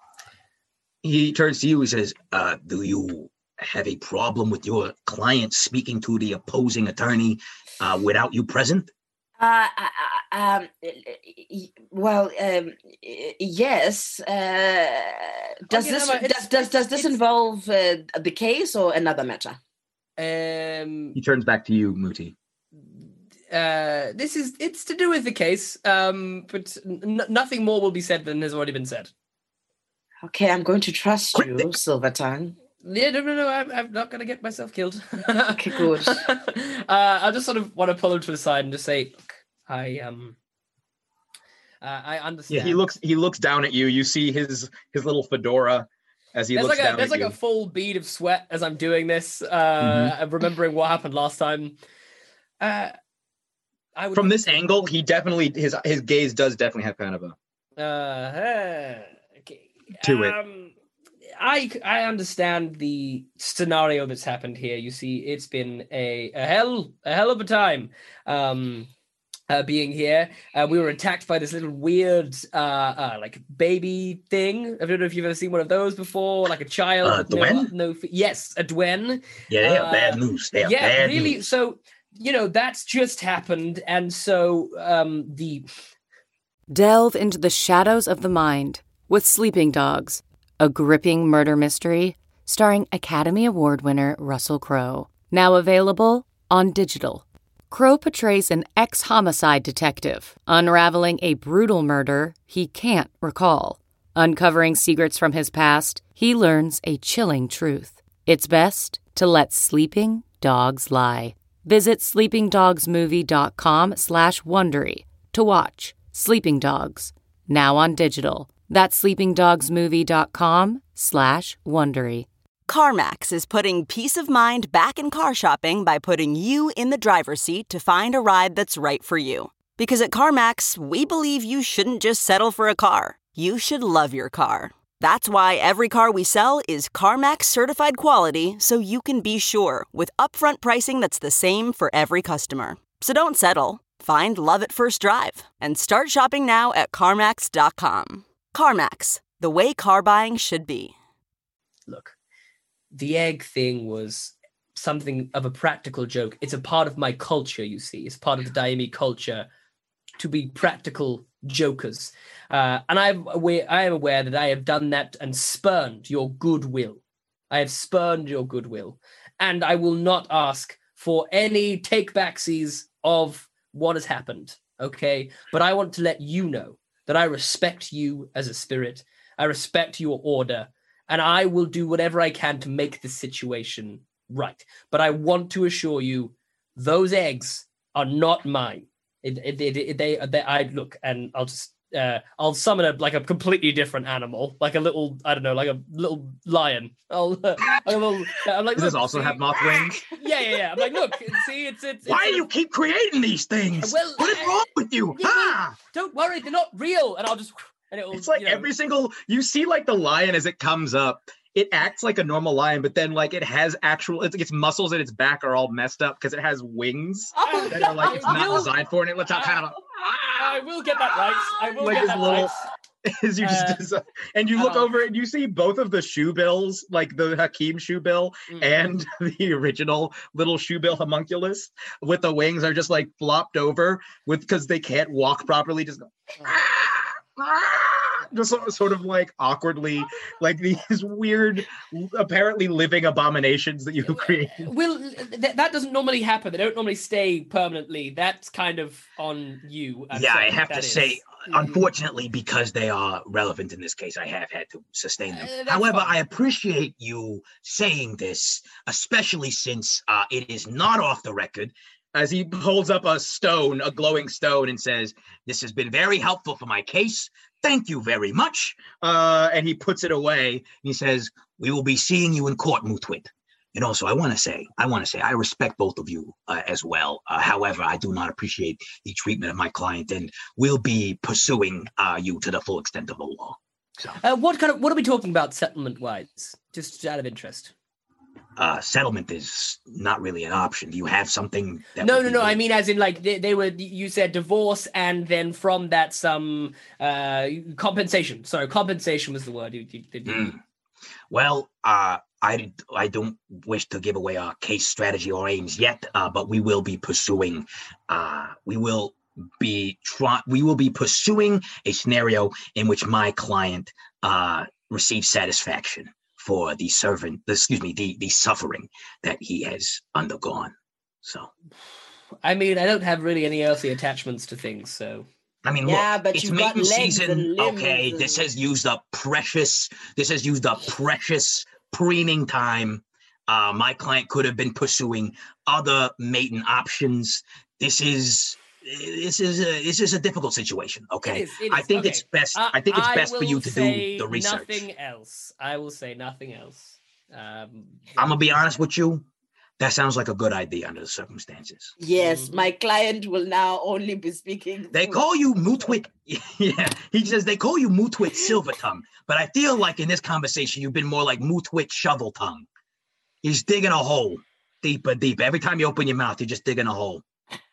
He turns to you. He says, uh, "Do you have a problem with your client speaking to the opposing attorney uh, without you present?" Uh, uh, um, y- well, um, y- yes. Uh, does you know this what, it's- does does does this it's- involve uh, the case or another matter? um, he turns back to you, Muti. uh, this is it's to do with the case. Um, but n- nothing more will be said than has already been said. Okay, I'm going to trust you, Cryptic. Silver Tongue. Yeah, no, no, no. I'm, I'm not gonna get myself killed. Okay, good. uh, I just sort of want to pull him to the side and just say, "Look, I um, uh, I understand." Yeah, he looks he looks down at you. You see his his little fedora as he There's looks like a down there's at like you. a full bead of sweat as I'm doing this, uh, Mm-hmm. remembering what happened last time. Uh, I would From this angle, he definitely his his gaze does definitely have kind of a Uh, okay. To it. Um, I I understand the scenario that's happened here. You see, it's been a, a hell a hell of a time. Um, uh, being here, uh, we were attacked by this little weird uh, uh like baby thing. I don't know if you've ever seen one of those before, like a child Uh, with no Dwen? no. F- yes, a Dwen. Yeah, they are Uh, bad news. They are yeah, bad really. news. So you know that's just happened, and so um the. Delve into the shadows of the mind with Sleeping Dogs, a gripping murder mystery starring Academy Award winner Russell Crowe. Now available on digital. Crowe portrays an ex-homicide detective unraveling a brutal murder he can't recall. Uncovering secrets from his past, he learns a chilling truth. It's best to let sleeping dogs lie. Visit sleepingdogsmovie.com slash Wondery to watch Sleeping Dogs, now on digital. That's sleepingdogsmovie.com slash Wondery. CarMax is putting peace of mind back in car shopping by putting you in the driver's seat to find a ride that's right for you. Because at CarMax, we believe you shouldn't just settle for a car. You should love your car. That's why every car we sell is CarMax certified quality, so you can be sure with upfront pricing that's the same for every customer. So don't settle. Find love at first drive and start shopping now at CarMax dot com. CarMax, the way car buying should be. Look, the egg thing was something of a practical joke. It's a part of my culture, you see. It's part of the Daimi culture to be practical jokers. Uh, and I'm aware, I am aware that I have done that and spurned your goodwill. I have spurned your goodwill. And I will not ask for any take-backsies of what has happened, okay? But I want to let you know that I respect you as a spirit. I respect your order. And I will do whatever I can to make the situation right. But I want to assure you, those eggs are not mine. It, it, it, it, they, they, I look, and I'll just, uh, I'll summon a like a completely different animal, like a little, I don't know, like a little lion. I'll, uh, like a little, I'm like, Does this look, also see? have moth wings? Yeah, yeah, yeah. I'm like, look, see, it's, it's. Why it's, do you keep creating these things? Well, what is uh, wrong with you? yeah, Ah! Don't worry, they're not real. And I'll just, and it'll, It's like you know, every single you see like the lion as it comes up, it acts like a normal lion, but then like it has actual it's, its muscles in its back are all messed up because it has wings Oh, that are like it's I not will- designed for it. And it lets out kind of a, I will get that right. I will Like get this that little- right. as you Uh, just and you look uh, over and you see both of the shoe bills, like the Hakeem shoe bill Mm. and the original little shoe bill homunculus with the wings are just like flopped over with because they can't walk properly, just go just sort sort of like awkwardly, like these weird, apparently living abominations that you create. Well, th- that doesn't normally happen. They don't normally stay permanently. That's kind of on you. I'm Yeah, I sorry, have to that is. say, Mhm. unfortunately, because they are relevant in this case, I have had to sustain them. Uh, that's However, fine. I appreciate you saying this, especially since uh, it is not off the record. As he holds up a stone, a glowing stone, and says, This has been very helpful for my case. Thank you very much. uh, and he puts it away. He says, we will be seeing you in court, Mutwit. And also, I want to say, I want to say, I respect both of you uh, as well. Uh, however, I do not appreciate the treatment of my client, and will be pursuing uh, you to the full extent of the law. So, Uh, what kind of what are we talking about settlement-wise? Just out of interest. uh, settlement is not really an option. Do you have something? That No, would no, be no. really- I mean, as in, like they, they were. You said divorce, and then from that, some uh, compensation. Sorry, compensation was the word. You, you, you, Mm. Well, uh, I I don't wish to give away our case strategy or aims yet, uh, but we will be pursuing. Uh, we will be try. We will be pursuing a scenario in which my client uh, receives satisfaction for the servant. Excuse me, the the suffering that he has undergone. So, I mean, I don't have really any earthly attachments to things, so. I mean, Yeah, look, but it's you've got mating legs season. and limbs Okay, and- this has used up precious. This has used up precious preening time. Uh, my client could have been pursuing other mating options. This is this is a this is a difficult situation. Okay, It is, it I is, think okay. it's best. Uh, I think it's best for you will to say do the research. Nothing else. I will say nothing else. Um, I'm gonna be honest with you. That sounds like a good idea under the circumstances. Yes, my client will now only be speaking. They call you Mutwit. Yeah, he says they call you Mutwit Silvertongue, but I feel like in this conversation you've been more like Mutwit Shoveltongue. He's digging a hole deeper, deeper. Every time you open your mouth, you're just digging a hole.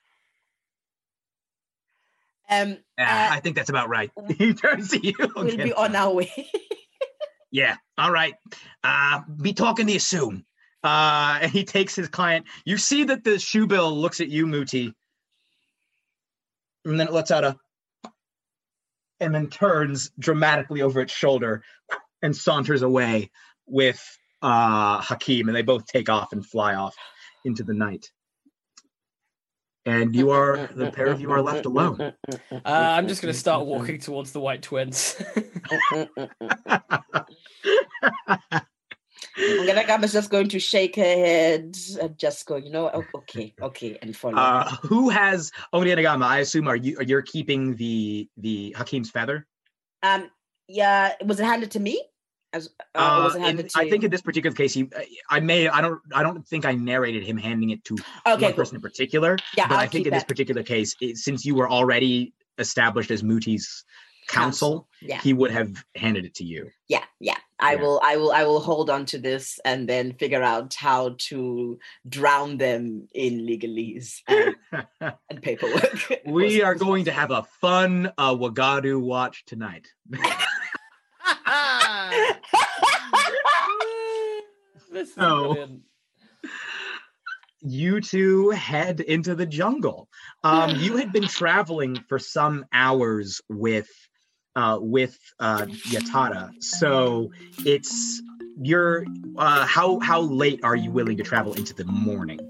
Um, yeah, uh, I think that's about right. He turns to you. We'll again. be on our way. Yeah, all right. Uh, be talking to you soon. Uh, and he takes his client. You see that the shoebill looks at you, Muti, and then it lets out a, and then turns dramatically over its shoulder and saunters away with uh, Hakeem, and they both take off and fly off into the night. And you are, the pair of you are left alone. Uh, I'm just going to start walking towards the White Twins. Ongenagam is just going to shake her head and just go, you know, oh, okay, okay, and follow. Uh, who has Ongenagama? I assume are you? Are you keeping the the Hakeem's feather? Um, yeah, was it handed to me? As uh, uh, or was it handed in, to? I think in this particular case, he, I may, I don't, I don't think I narrated him handing it to okay, one person cool. in particular. Yeah, but I'll I think keep in this that. particular case, it, since you were already established as Muti's counsel, Yeah. he would have handed it to you. Yeah, yeah. I Yeah. will I will I will hold on to this and then figure out how to drown them in legalese and, and paperwork. We are going to have a fun uh, Wagadu watch tonight. This is So- brilliant. You two head into the jungle. Um, you had been traveling for some hours with uh, with uh, Yatada, so it's you're. Uh, how how late are you willing to travel into the morning?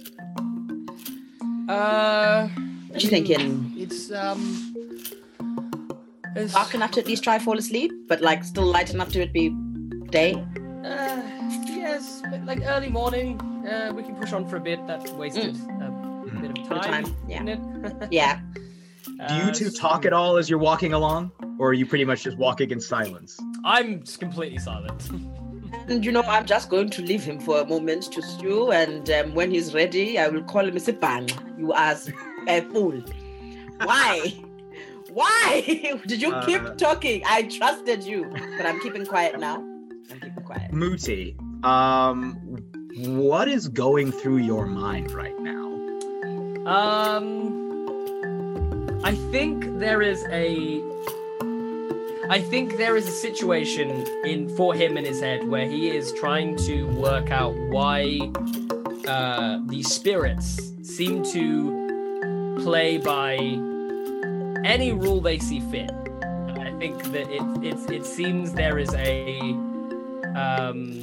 Uh, What you thinking? It's um, it's, Dark enough to at least try fall asleep, but like still light enough to it be day. Uh, yes, but like early morning. Uh, we can push on for a bit. That's wasted a bit of Bit of time. time, yeah. isn't it? Yeah. Do you two talk at all as you're walking along, or are you pretty much just walking in silence? I'm just completely silent. And you know, I'm just going to leave him for a moment to stew, and um, when he's ready, I will call him and say, "Bang! You as a fool! Why? Why did you Uh, keep talking? I trusted you, but I'm keeping quiet now. I'm keeping quiet." Muti, um, what is going through your mind right now? Um, I think there is a. I think there is a situation in for him in his head where he is trying to work out why uh, the spirits seem to play by any rule they see fit. I think that it it it seems there is a um.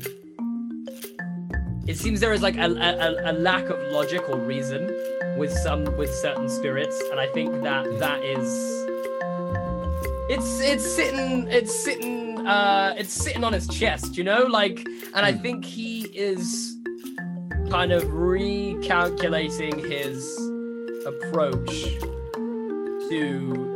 It seems there is like a, a, a lack of logic or reason with some with certain spirits, and I think that that is it's it's sitting it's sitting uh it's sitting on his chest, you know, like, and I think he is kind of recalculating his approach to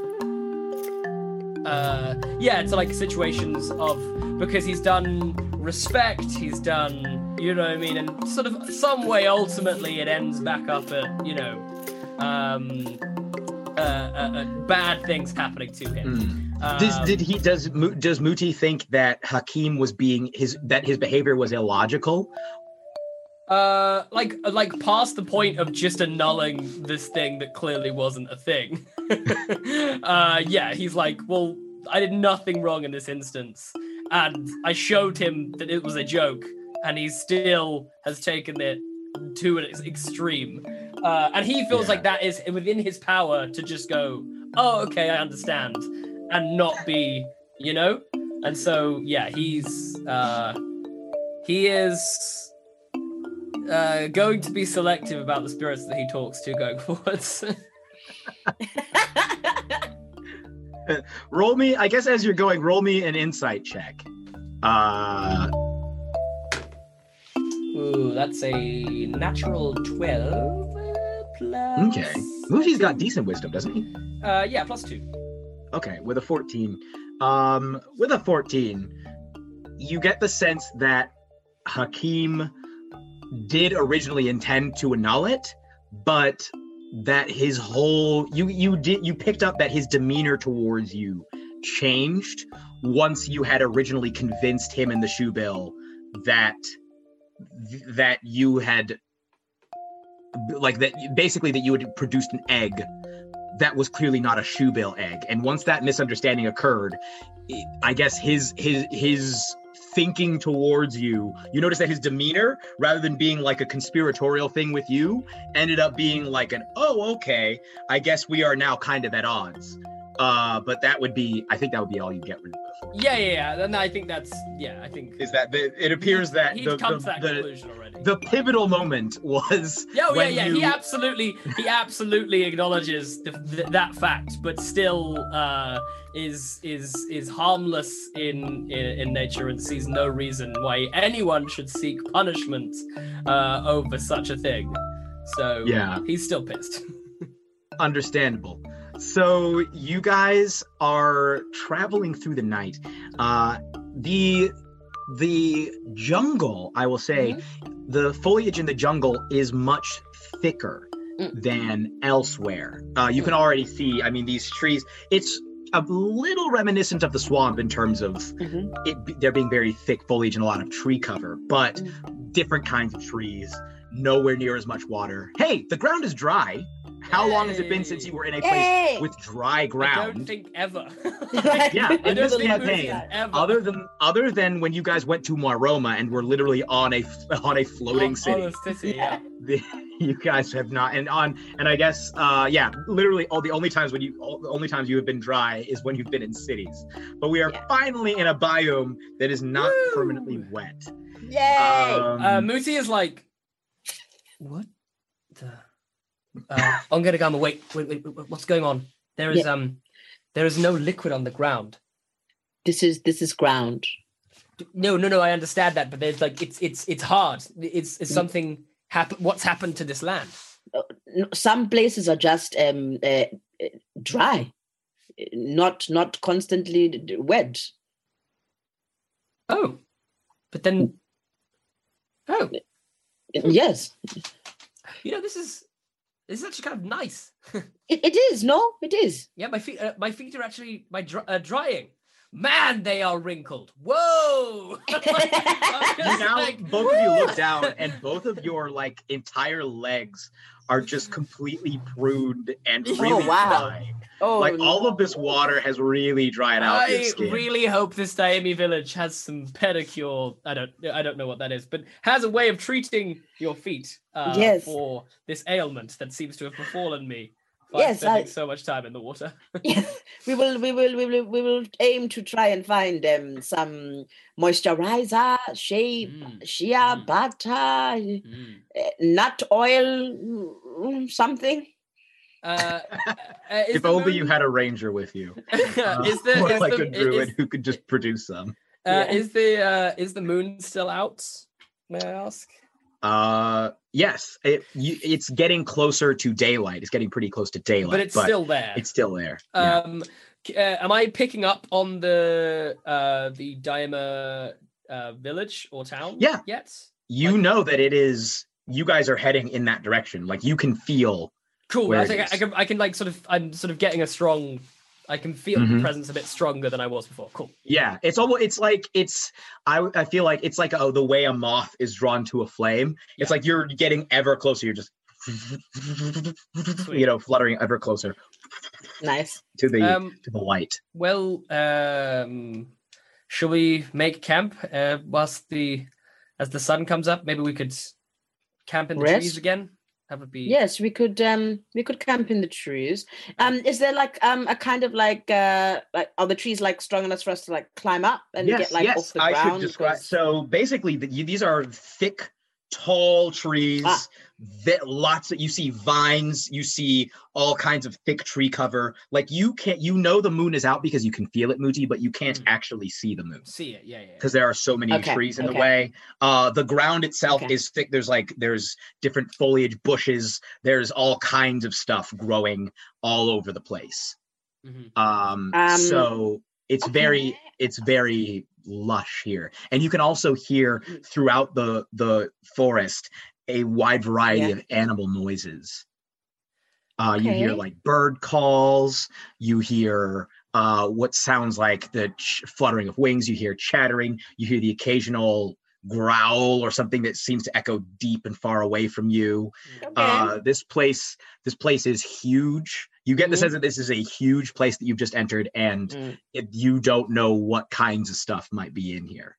uh yeah to like situations of, because he's done respect, he's done, you know what I mean, and sort of some way ultimately it ends back up at, you know, um, uh, uh, uh, bad things happening to him. Mm. Um, Does, did he does Mu- does Muti think that Hakeem was being his that his behavior was illogical? Uh, like like past the point of just annulling this thing that clearly wasn't a thing. uh, yeah, he's like, well, I did nothing wrong in this instance, and I showed him that it was a joke, and he still has taken it to an ex- extreme. Uh, and he feels Yeah. like that is within his power to just go, oh, okay, I understand, and not be, you know? And so, yeah, he's, uh, he is uh, going to be selective about the spirits that he talks to going forwards. Roll me, I guess as you're going, roll me an insight check. Uh, Ooh, that's a natural twelve uh, plus... okay. Muti's got decent wisdom, doesn't he? Uh, yeah, plus two. Okay, with a fourteen. Um, with a fourteen, you get the sense that Hakeem did originally intend to annul it, but that his whole you you did you picked up that his demeanor towards you changed once you had originally convinced him and the Shoebill that that you had like that basically that you had produced an egg that was clearly not a Shoebill egg. And once that misunderstanding occurred, it, I guess his his his thinking towards you, you notice that his demeanor, rather than being like a conspiratorial thing with you, ended up being like an, oh, okay, I guess we are now kind of at odds. Uh, but that would be, I think that would be all you get rid of. Yeah, yeah, yeah. And I think that's, yeah, I think. Is that, the, it appears that He'd the, come the, to that the, conclusion already. the pivotal moment was Yeah, oh, yeah, when yeah. you... He absolutely, he absolutely acknowledges the, the, that fact, but still uh, is is is harmless in, in in nature and sees no reason why anyone should seek punishment uh, over such a thing. So Yeah. he's still pissed. Understandable. So you guys are traveling through the night. Uh, the the jungle, I will say, mm-hmm. the foliage in the jungle is much thicker mm. than elsewhere. Uh, you can already see, I mean, these trees, it's a little reminiscent of the swamp in terms of mm-hmm. it there being very thick foliage and a lot of tree cover, but mm. different kinds of trees, nowhere near as much water. Hey, the ground is dry. How Yay. long has it been since you were in a place Yay. with dry ground? I don't think ever. Yeah, I in don't this think campaign, ever. other than other than when you guys went to Maroma and were literally on a on a floating On- city, on a city, yeah. the, you guys have not. And on and I guess uh, yeah, literally all the only times when you all, the only times you have been dry is when you've been in cities. But we are Yeah. finally in a biome that is not Woo. permanently wet. Yay! Um, Uh, Muti is like, what the? Uh, Ongerigama, wait, wait, wait, wait, what's going on? There is Yeah. um, there is no liquid on the ground. This is this is ground. No, no, no. I understand that, but there's like it's it's it's hard. It's it's something happen. What's happened to this land? Uh, no, some places are just um, uh, uh, dry, not not constantly d- d- wet. Oh, but then, oh, Yes, you know, this is this is actually kind of nice. it, it is. No, it is. Yeah, my feet, uh, my feet are actually my dry, uh, drying. Man, they are wrinkled. Whoa! I'm You just now like, both of you woo! look down and both of your like entire legs are just completely pruned and Oh, really wow. dry. Oh, Like all of this water has really dried out your I skin. really hope this Daemi village has some pedicure. I don't, I don't know what that is, but has a way of treating your feet uh, Yes. for this ailment that seems to have befallen me. By Yes, spending I- so much time in the water. Yes, we will, we will, we will, we will aim to try and find um, some moisturizer, shea, Mm, shea mm. butter, Mm. uh, nut oil, mm, something. Uh, uh, is If the only you moon- had a ranger with you. Uh, is the or is like the, a druid is, who could just produce some. uh, Yeah. is the uh, is the moon still out? May I ask? Uh, yes, it, you, it's getting closer to daylight. It's getting pretty close to daylight, But it's still there. it's still there. Yeah. Um, c- uh, am I picking up on the uh the Daima uh village or town? Yeah. Yet? You like- know that it is. You guys are heading in that direction. Like you can feel. Cool. Where I it think I, is. I can I can like sort of I'm sort of getting a strong. I can feel Mhm. the presence a bit stronger than I was before. Cool. Yeah, it's almost. It's like it's. I I feel like it's like oh, the way a moth is drawn to a flame. It's Yeah. like you're getting ever closer. You're just. You know, fluttering ever closer Nice. to the Um, to the light. Well, um, shall we make camp uh, whilst the as the sun comes up? Maybe we could camp in the Rest? trees again. That would be Yes, we could. Um, we could camp in the trees. Um, is there like um a kind of like uh like are the trees like strong enough for us to like climb up and Yes, get like yes. off the I ground? should describe. 'Cause- So basically, the, you, these are thick, tall trees. Ah. That lots that you see vines. You see all kinds of thick tree cover. Like you can't. You know the moon is out because you can feel it, Muti, but you can't Mm. actually see the moon see it. Yeah, yeah. because there are so many Okay, trees in the okay. way. Uh, the ground itself Okay. is thick. There's like there's different foliage, bushes. There's all kinds of stuff growing all over the place. Mhm. Um, Um, so it's very okay. it's very lush here. And you can also hear throughout the the forest a wide variety Yeah. of animal noises. Uh, You hear Okay. like bird calls. You hear uh, what sounds like the ch- fluttering of wings. You hear chattering. You hear the occasional growl or something that seems to echo deep and far away from you. Okay. Uh, this place, this place is huge. You get the Mhm. sense that this is a huge place that you've just entered, and Mm. it, you don't know what kinds of stuff might be in here.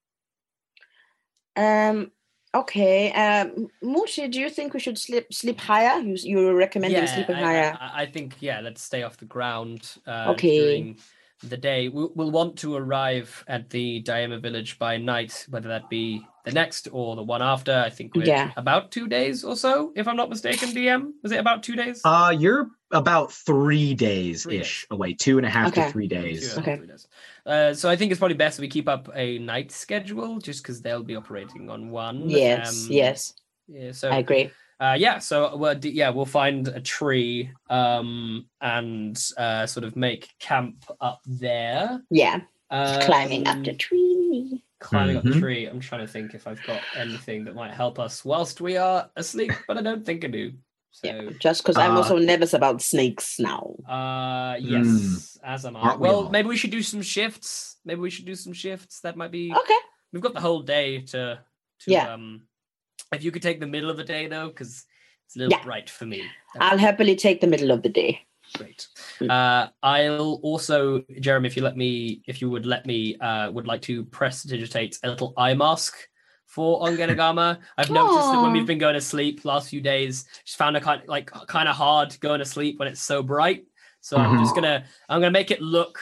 Um. Okay. Um. Mushi, do you think we should sleep sleep higher? You you were recommending sleeping I, higher. I, I think yeah. Let's stay off the ground uh, Okay. during the day. We'll, we'll want to arrive at the Daima village by night, whether that be the next or the one after. I think we're Yeah. about two days or so, if I'm not mistaken. D M, was it about two days? Uh, you're about three days Three ish days. away, two and a half Okay. to three Two days. and a half, Okay. three days. Uh, so I think it's probably best we keep up a night schedule, just because they'll be operating on one. Yes. Um, Yes. Yeah. So I agree. Uh, yeah, so well, d- yeah, we'll find a tree um, and uh, sort of make camp up there. Yeah. Um, Climbing up the tree. Climbing up the Mhm. tree. I'm trying to think if I've got anything that might help us whilst we are asleep, but I don't think I do. So, Yeah. Just because I'm Uh, also nervous about snakes now. uh, yes, Mm. as am I. Aren't we Well, all? maybe we should do some shifts. Maybe we should do some shifts. That might be. Okay. We've got the whole day to. to Yeah. Um, if you could take the middle of the day though, because it's a little Yeah. bright for me. I'll happily take the middle of the day. Great. Mm. Uh, I'll also, Jeremy, if you let me, if you would let me, uh, would like to prestidigitate a little eye mask for Ongenagama. I've noticed that when Aw. we've been going to sleep last few days, just found it kind of like kind of hard going to sleep when it's so bright. So I'm just gonna, I'm gonna make it look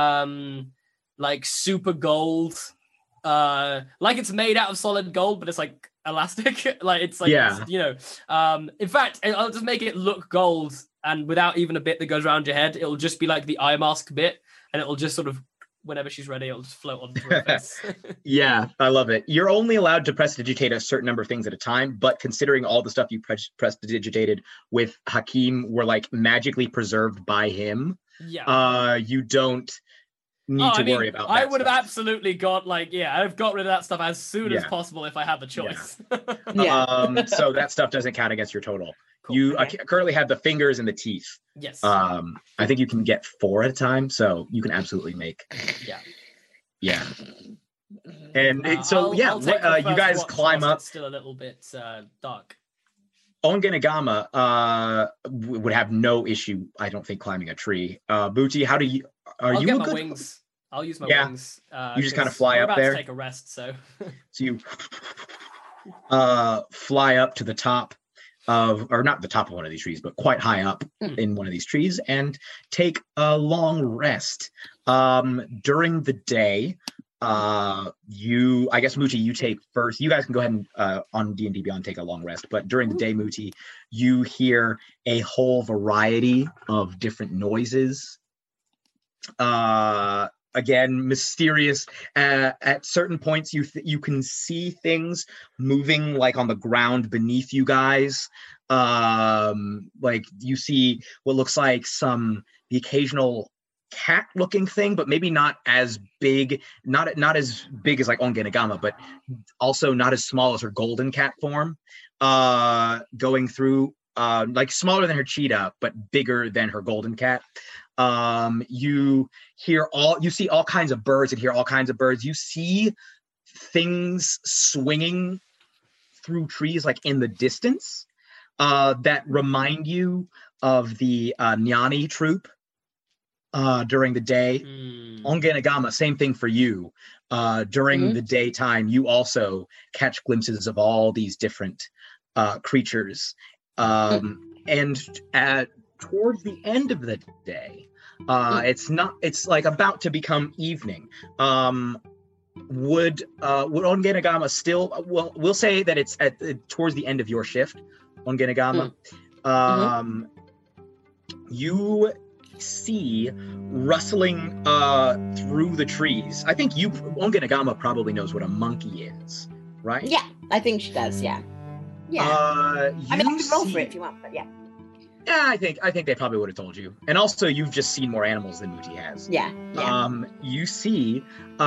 um like super gold, uh, like it's made out of solid gold, but it's like elastic. Like it's like Yeah. it's, you know. Um, in fact, I'll just make it look gold, and without even a bit that goes around your head, it'll just be like the eye mask bit, and it'll just sort of, whenever she's ready, it'll just float onto her face. Yeah, I love it. You're only allowed to prestidigitate a certain number of things at a time, but considering all the stuff you pres- prestidigitated with Hakim were like magically preserved by him, Yeah. uh, you don't need Oh, to I mean, worry about I that would have stuff. absolutely got like, yeah, I've got rid of that stuff as soon as Yeah. possible if I had the choice. Yeah. Um, so that stuff doesn't count against your total. Cool. You I Okay. cu- currently have the fingers and the teeth. Yes. Um, I think you can get four at a time, so you can absolutely make. yeah. Yeah. And Uh, it- so I'll- yeah, I'll take what, the uh, you first guys watch climb whilst up. It's still a little bit uh, dark. Ongenagama uh, w- would have no issue, I don't think, climbing a tree. Uh, Booty, how do you? Are I'll you get a my good? wings. I'll use my Yeah. wings. Uh, You just kinda 'cause fly we're up about there? to take a rest, so. So you uh, fly up to the top of, or not the top of one of these trees, but quite high up Mm. in one of these trees, and take a long rest. Um, during the day, uh, you, I guess, Muti, you take first. You guys can go ahead and uh, on D and D Beyond take a long rest, but during the day, Muti, you hear a whole variety of different noises. Uh, again, mysterious. Uh, at certain points, you th- you can see things moving like on the ground beneath you guys. Um, like you see what looks like some the occasional cat-looking thing, but maybe not as big, not not as big as like Ongenagama, but also not as small as her golden cat form. Uh, going through, uh, like smaller than her cheetah, but bigger than her golden cat. Um, you hear all, you see all kinds of birds and hear all kinds of birds. You see things swinging through trees, like in the distance, uh, that remind you of the uh, Nyani troop uh, during the day. Mm. Ongenagama, same thing for you. Uh, during Mhm. the daytime, you also catch glimpses of all these different uh, creatures. Um, and at towards the end of the day, uh, it's not. It's like about to become evening. Um, would uh, would Ongenagama still? Well, we'll say that it's at uh, towards the end of your shift, Ongenagama. Um, you see rustling uh, through the trees. I think you, Ongenagama, probably knows what a monkey is, right? Yeah, I think she does. Yeah. Yeah. Uh, I mean, I you can roll for see- it if you want, but yeah. Yeah, I think I think they probably would have told you. And also, you've just seen more animals than Muti has. Yeah. Yeah. Um, you see uh,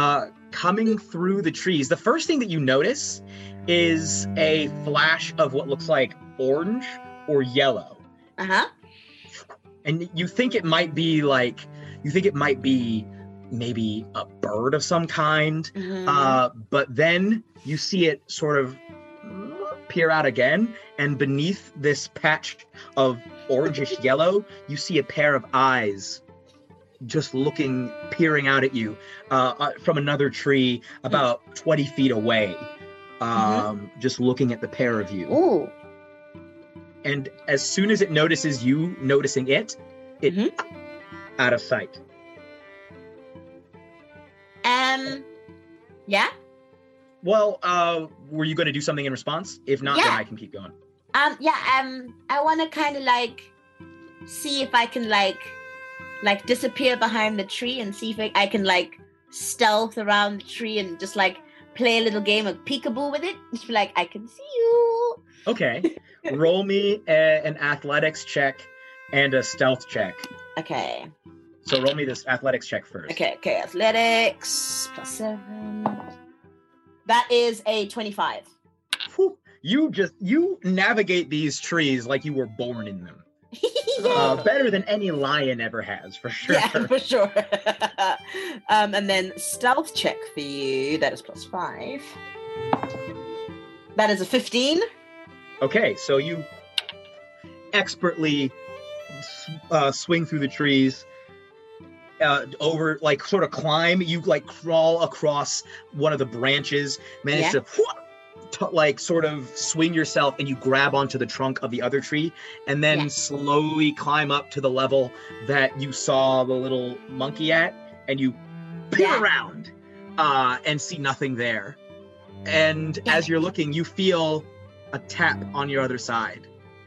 coming through the trees, the first thing that you notice is a flash of what looks like orange or yellow. Uh-huh. And you think it might be like, you think it might be maybe a bird of some kind, Mhm. uh, but then you see it sort of peer out again, and beneath this patch of orangish yellow, you see a pair of eyes just looking, peering out at you uh, uh, from another tree about mm. twenty feet away, um, mm-hmm. just looking at the pair of you. Ooh. And as soon as it notices you noticing it, it mm-hmm. out of sight. Um, yeah? Well, uh, were you going to do something in response? If not, yeah. then I can keep going. Um, yeah, um, I want to kind of like see if I can like, like disappear behind the tree and see if I, I can like stealth around the tree and just like play a little game of peekaboo with it. Like, I can see you. Okay. Roll me a, an athletics check and a stealth check. Okay. So roll me this athletics check first. Okay, okay. Athletics plus seven. That is a twenty-five. Whew. You just, you navigate these trees like you were born in them. Yeah. Uh, better than any lion ever has, for sure. Yeah, for sure. um, and then stealth check for you. That is plus five. That is a fifteen. Okay, so you expertly uh, swing through the trees, uh, over, like, sort of climb. You, like, crawl across one of the branches, manage yeah. to, to, like, sort of swing yourself, and you grab onto the trunk of the other tree, and then yeah. slowly climb up to the level that you saw the little monkey at, and you peer yeah. around uh, and see nothing there. And yeah. as you're looking, you feel a tap on your other side.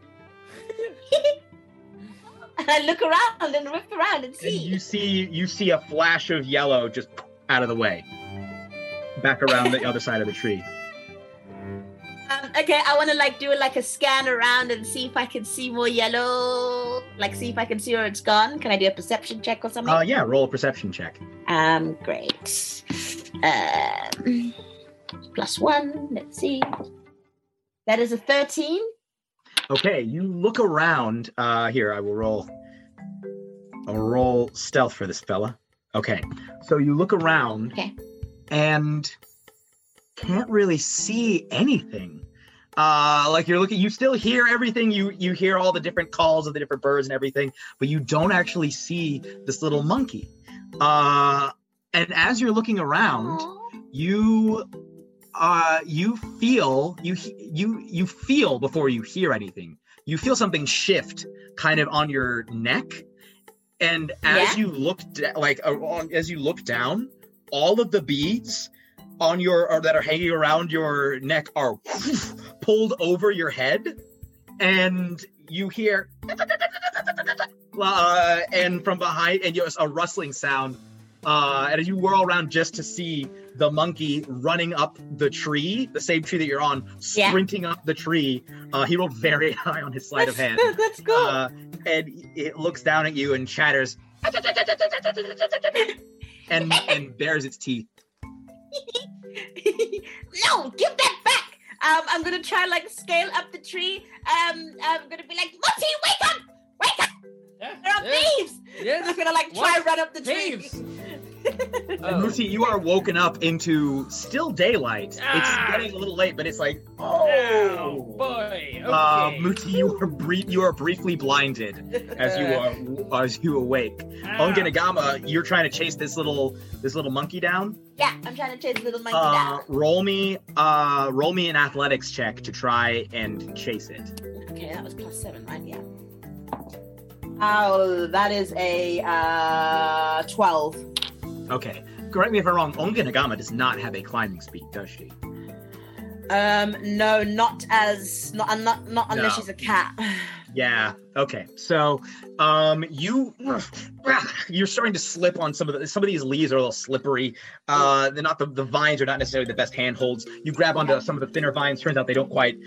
And I look around and look around and see. And you see you see a flash of yellow just out of the way, back around the other side of the tree. Um, okay, I want to like do like a scan around and see if I can see more yellow. Like see if I can see where it's gone. Can I do a perception check or something? Uh, yeah, roll a perception check. Um, great. Um, plus one. Let's see. That is a thirteen. Okay, you look around. Uh, here, I will roll. I'll roll stealth for this fella. Okay, so you look around okay. and can't really see anything. Uh, like you're looking, you still hear everything. You you hear all the different calls of the different birds and everything, but you don't actually see this little monkey. Uh, and as you're looking around, Aww. you. Uh, you feel you you you feel before you hear anything. You feel something shift, kind of on your neck, and as yeah. you look da- like uh, on, as you look down, all of the beads on your or that are hanging around your neck are whoosh, pulled over your head, and you hear uh, and from behind, and you a rustling sound. Uh, and as you whirl around just to see the monkey running up the tree, the same tree that you're on, sprinting yeah. up the tree. Uh, he rolled very high on his sleight that's, of hand. That's cool. Uh, and it looks down at you and chatters, and and bares its teeth. No, give that back. Um, I'm gonna try like scale up the tree. Um, I'm gonna be like, Monty, wake up, wake up. Yeah, there are yeah. thieves. Yeah. I'm gonna like try and run up the thieves. tree. And Muti, you are woken up into still daylight. Ah. It's getting a little late, but it's like, oh, oh boy. Okay. Uh, Muti, you are brief. You are briefly blinded as you are as you awake. Ah. Ongenagama, you're trying to chase this little this little monkey down. Yeah, I'm trying to chase the little monkey uh, down. Roll me, uh, roll me an athletics check to try and chase it. Okay, that was plus seven, right? Yeah. Oh, that is a uh, twelve. Okay. Correct me if I'm wrong. Ongenagama does not have a climbing speed, does she? Um, no, not as not not not unless no. she's a cat. Yeah. Okay. So, um, you you're starting to slip on some of the some of these leaves are a little slippery. Uh, they're not the the vines are not necessarily the best handholds. You grab onto some of the thinner vines. Turns out they don't quite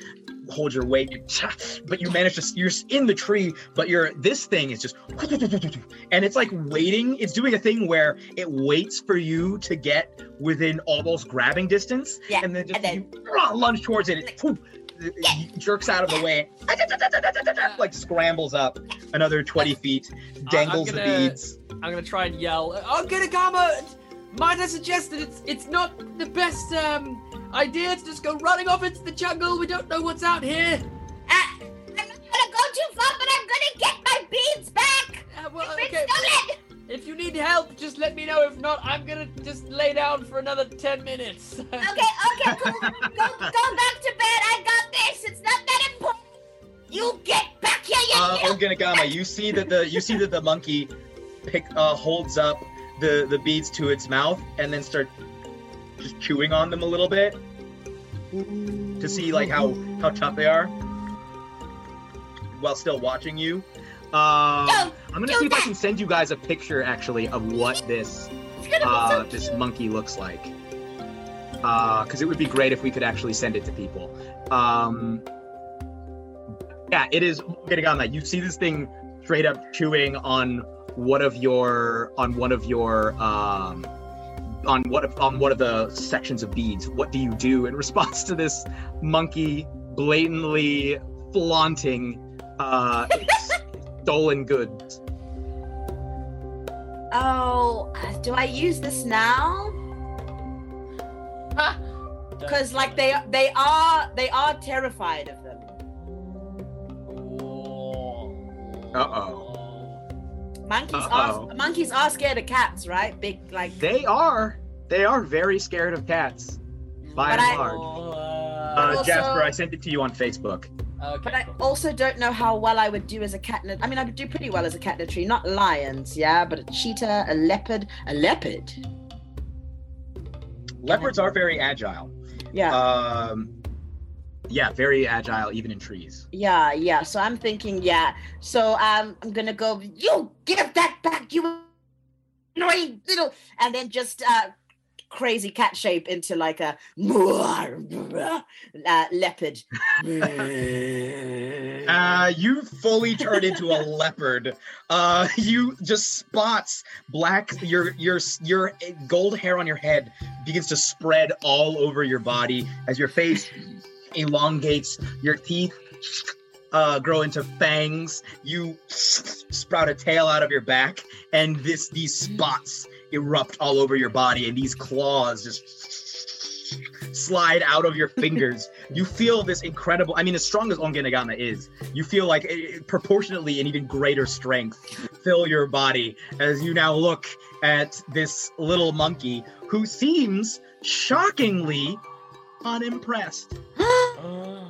hold your weight, you, but you manage to, you're in the tree, but you're, this thing is just, and it's like waiting. It's doing a thing where it waits for you to get within almost grabbing distance. Yeah. And then just and then, you lunge towards it. It, whoo, it jerks out of the way, like scrambles up another twenty feet, dangles gonna, the beads. I'm gonna try and yell, Ongenagama! Might I suggest that it's it's not the best um idea to just go running off into the jungle? We don't know what's out here. Uh, I'm not gonna go too far, but I'm gonna get my beads back. Uh, well, They've been okay. stolen. If you need help, just let me know. If not, I'm gonna just lay down for another ten minutes. Okay, okay, cool. Go, go back to bed. I got this. It's not that important. You get back here, you Uh, little- Ongenagama, you see that the you see that the monkey pick uh holds up the the beads to its mouth and then start just chewing on them a little bit to see like how how tough they are while still watching you. Um, Don't I'm gonna do see if I that. can send you guys a picture actually of what this It's gonna be uh so this cute. monkey looks like. Uh, because it would be great if we could actually send it to people. Um, yeah, it is. Getting on that, you see this thing straight up chewing on one of your on one of your um on what on one of the sections of beads. What do you do in response to this monkey blatantly flaunting uh its stolen goods? Oh, do I use this now? Because like they they are they are terrified of them. Uh-oh. Monkeys Uh-oh. are monkeys are scared of cats, right? Big like. They are. They are very scared of cats, by But and I- large. Uh, Uh, also- Jasper, I sent it to you on Facebook. okay. But I also don't know how well I would do as a cat in a, I mean, I would do pretty well as a cat in a tree. Not lions, yeah, but a cheetah, a leopard, a leopard. Leopards are very agile. Yeah, Um, yeah, very agile, even in trees. yeah, yeah. So I'm thinking, yeah. So um, I'm gonna go. You give that back, you annoying little, and then just uh, crazy cat shape into like a uh, leopard. Uh, you fully turn into a leopard. Uh, you just spots black. Your your your gold hair on your head begins to spread all over your body as your face elongates. Your teeth uh, grow into fangs. You sprout a tail out of your back, and this these spots erupt all over your body, and these claws just slide out of your fingers. You feel this incredible, I mean, as strong as Ongenagama is, you feel like eh, proportionately an even greater strength fill your body as you now look at this little monkey who seems shockingly unimpressed Uh,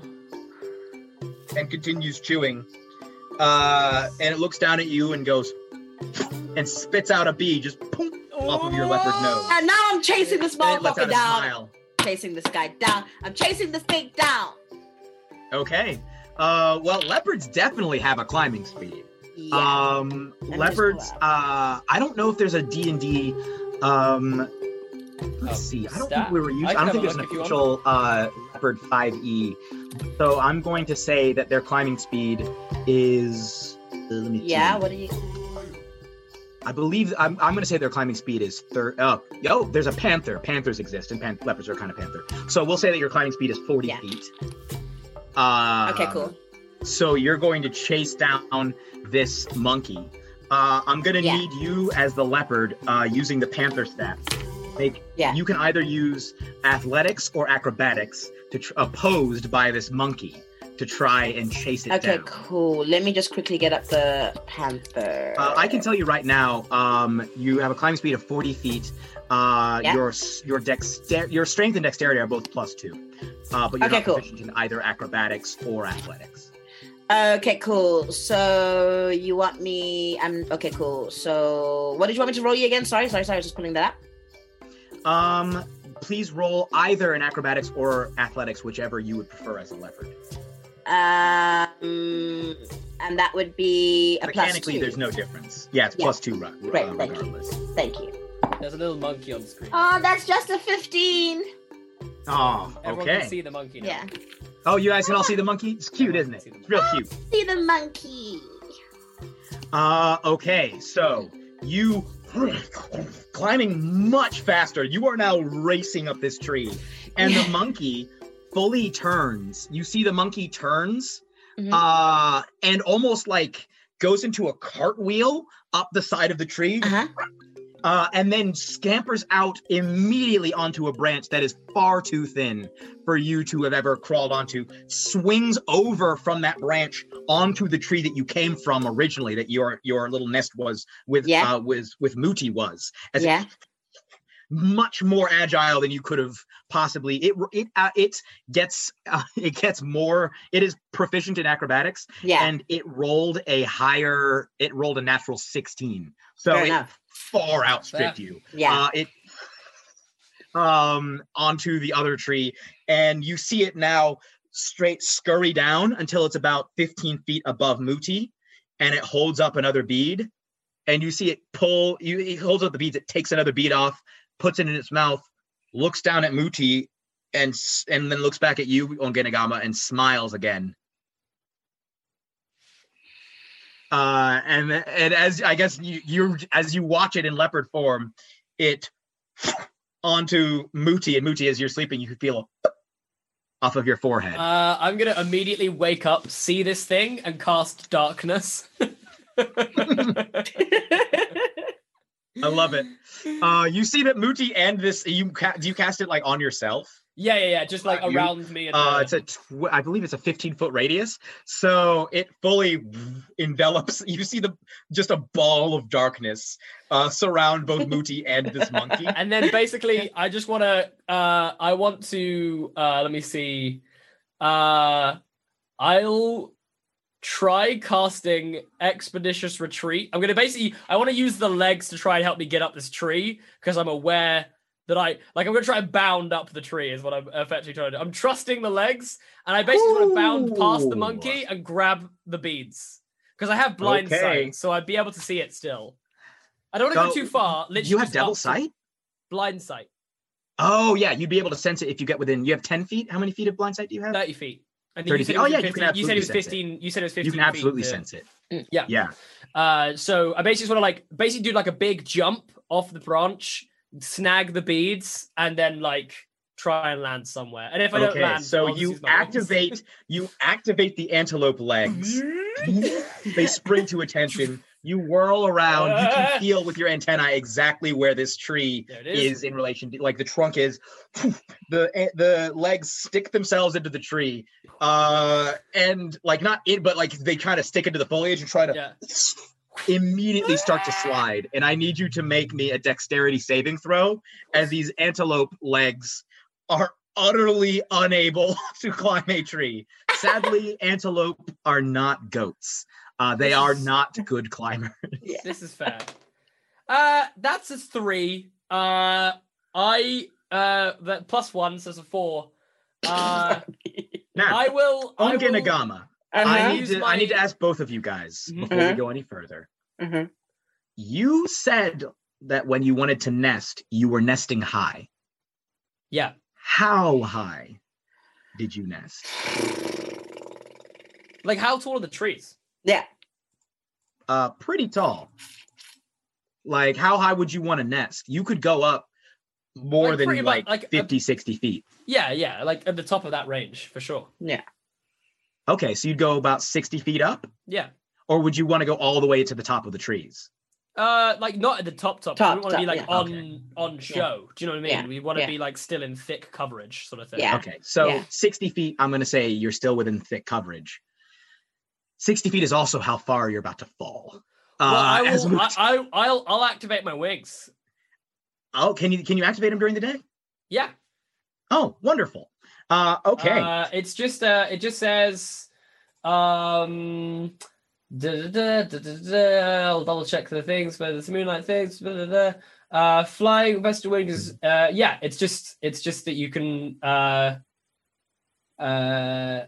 and continues chewing. Uh, and it looks down at you and goes and spits out a bee just poof, off of your leopard nose. And now I'm chasing this And it lets out motherfucker a down. smile. Chasing this guy down. I'm chasing this thing down. Okay. Uh, well, leopards definitely have a climbing speed. Yeah. Um, just leopards. go Uh, I don't know if there's a D and D. Um, let's Oh, see. I don't stat? think we were using. I I, can don't have think a there's an look if you official uh, leopard five E. So I'm going to say that their climbing speed is. Uh, let me. yeah, see. what do you I believe I'm. I'm going to say their climbing speed is third. Oh, yo, there's a panther. Panthers exist, and pan- leopards are kind of panther. So we'll say that your climbing speed is forty Yeah. feet. Uh, Okay, cool. So you're going to chase down this monkey. Uh, I'm going to Yeah. need you as the leopard uh, using the panther stat. Make Yeah. you can either use athletics or acrobatics to tr- opposed by this monkey to try and chase it Okay, down. cool. Let me just quickly get up the panther. Uh, I can tell you right now, um, you have a climbing speed of forty feet. Uh, Yeah. Your s- your dexter- your strength and dexterity are both plus two, uh, but you're Okay, not cool. proficient in either acrobatics or athletics. Okay, cool. So you want me? I'm okay, cool. So what did you want me to roll you again? Sorry, sorry, sorry. I was just pulling that up. Um, please roll either an acrobatics or athletics, whichever you would prefer as a leopard. Um, and that would be a plus Mechanically, two. there's no difference. Yeah, it's Yeah. plus two, ru- uh, Great, thank you. regardless. Thank you. there's a little monkey on the screen. Oh, that's just a fifteen. Oh, Everyone okay. can see the monkey now. Yeah. Oh, you guys can all see the monkey? It's cute, isn't it? It's real cute. See the monkey. Uh, okay, so you climbing much faster. You are now racing up this tree, and the monkey fully turns. You see the monkey turns, mm-hmm. uh, and almost like goes into a cartwheel up the side of the tree, Uh-huh. uh, and then scampers out immediately onto a branch that is far too thin for you to have ever crawled onto, swings over from that branch onto the tree that you came from originally, that your your little nest was with, Yeah. uh, with, with Muti was. As Yeah. it, much more agile than you could have possibly. It it uh, it gets uh, it gets more. It is proficient in acrobatics, Yeah. and it rolled a higher. It rolled a natural sixteen, so Fair it enough. far outstripped you. Yeah. Uh, it um onto the other tree, and you see it now straight scurry down until it's about fifteen feet above Muti, and it holds up another bead, and you see it pull. You it holds up the beads. It takes another bead off, puts it in its mouth, looks down at Muti, and s- and then looks back at you, Ongenagama, and smiles again. Uh, and and as I guess you you as you watch it in leopard form, it onto Muti, and Muti, as you're sleeping, you can feel a off of your forehead. Uh, I'm gonna immediately wake up, see this thing, and cast darkness. I love it. Uh, you see that Muti and this you ca- do you cast it like on yourself? Yeah, yeah, yeah. Just like Uh, you- around me. And Uh, uh, it's a tw- I believe it's a fifteen foot radius, so it fully envelops. You see the just a ball of darkness uh, surround both Muti and this monkey. and then basically, I just want to. Uh, I want to. Uh, let me see. Uh, I'll try casting Expeditious Retreat. I'm gonna basically. I want to use the legs to try and help me get up this tree because I'm aware that I like. I'm gonna try and bound up the tree. Is what I'm effectively trying to do. I'm trusting the legs, and I basically want to bound past the Ooh. monkey and grab the beads because I have blind Okay. sight, so I'd be able to see it still. I don't want to So, go too far. Literally You have just devil up to- sight? Blind sight, Oh yeah, you'd be able to sense it if you get within. You have ten feet. How many feet of blind sight do you have? thirty feet. I think thirty you said feet. it was Oh, yeah, you can fifteen. You said it was absolutely sense it. fifteen. You said it was fifteen. You can absolutely feet to- sense it. Yeah. Yeah. Uh, so I basically want to like basically do like a big jump off the branch, snag the beads, and then like try and land somewhere. And if I don't Okay, land, so I'll just you use my wings. activate you activate the antelope legs. They spring to attention. You whirl around. You can feel with your antennae exactly where this tree There it is. is in relation to, like the trunk is. The the legs stick themselves into the tree, uh, and like not in, but like they kind of stick into the foliage and try to Yeah. immediately start to slide. And I need you to make me a dexterity saving throw, as these antelope legs are utterly unable to climb a tree. Sadly, antelope are not goats. Uh, they are not good climbers. This is fair. Uh, that's a three. Uh, I uh that plus one, so it's a four. Uh, Now, I will. I will Ongenagama, I Uh-huh. need use to I my- need to ask both of you guys Mhm. before we Uh-huh. go any further. Mhm. You said that when you wanted to nest, you were nesting high. Yeah. How high did you nest? Like, how tall are the trees? Yeah. Uh, pretty tall. Like, how high would you want to nest? You could go up more Like, than pretty much, like, like, uh, fifty, sixty feet. Yeah, yeah, like at the top of that range for sure. Yeah. Okay, so you'd go about sixty feet up? Yeah. Or would you want to go all the way to the top of the trees? Uh, like not at the top top. Top, we want to be top, like yeah. on Okay. on show. Do you know what I mean? Yeah, We want to yeah. be like still in thick coverage, sort of thing. Yeah. Okay, so Yeah. sixty feet, I'm going to say you're still within thick coverage. sixty feet is also how far you're about to fall. Well, I Uh, as will. we- I, I, I'll. I'll activate my wings. oh, can you can you activate them during the day? Yeah. Oh, wonderful. Uh, okay. Uh, it's just. Uh, it just says. Um. Da, da, da, da, da, da, I'll double check the things, but it's moonlight things. Da, da, da. Uh, flying vested wings. Uh, yeah. It's just. It's just that you can. Uh. Uh.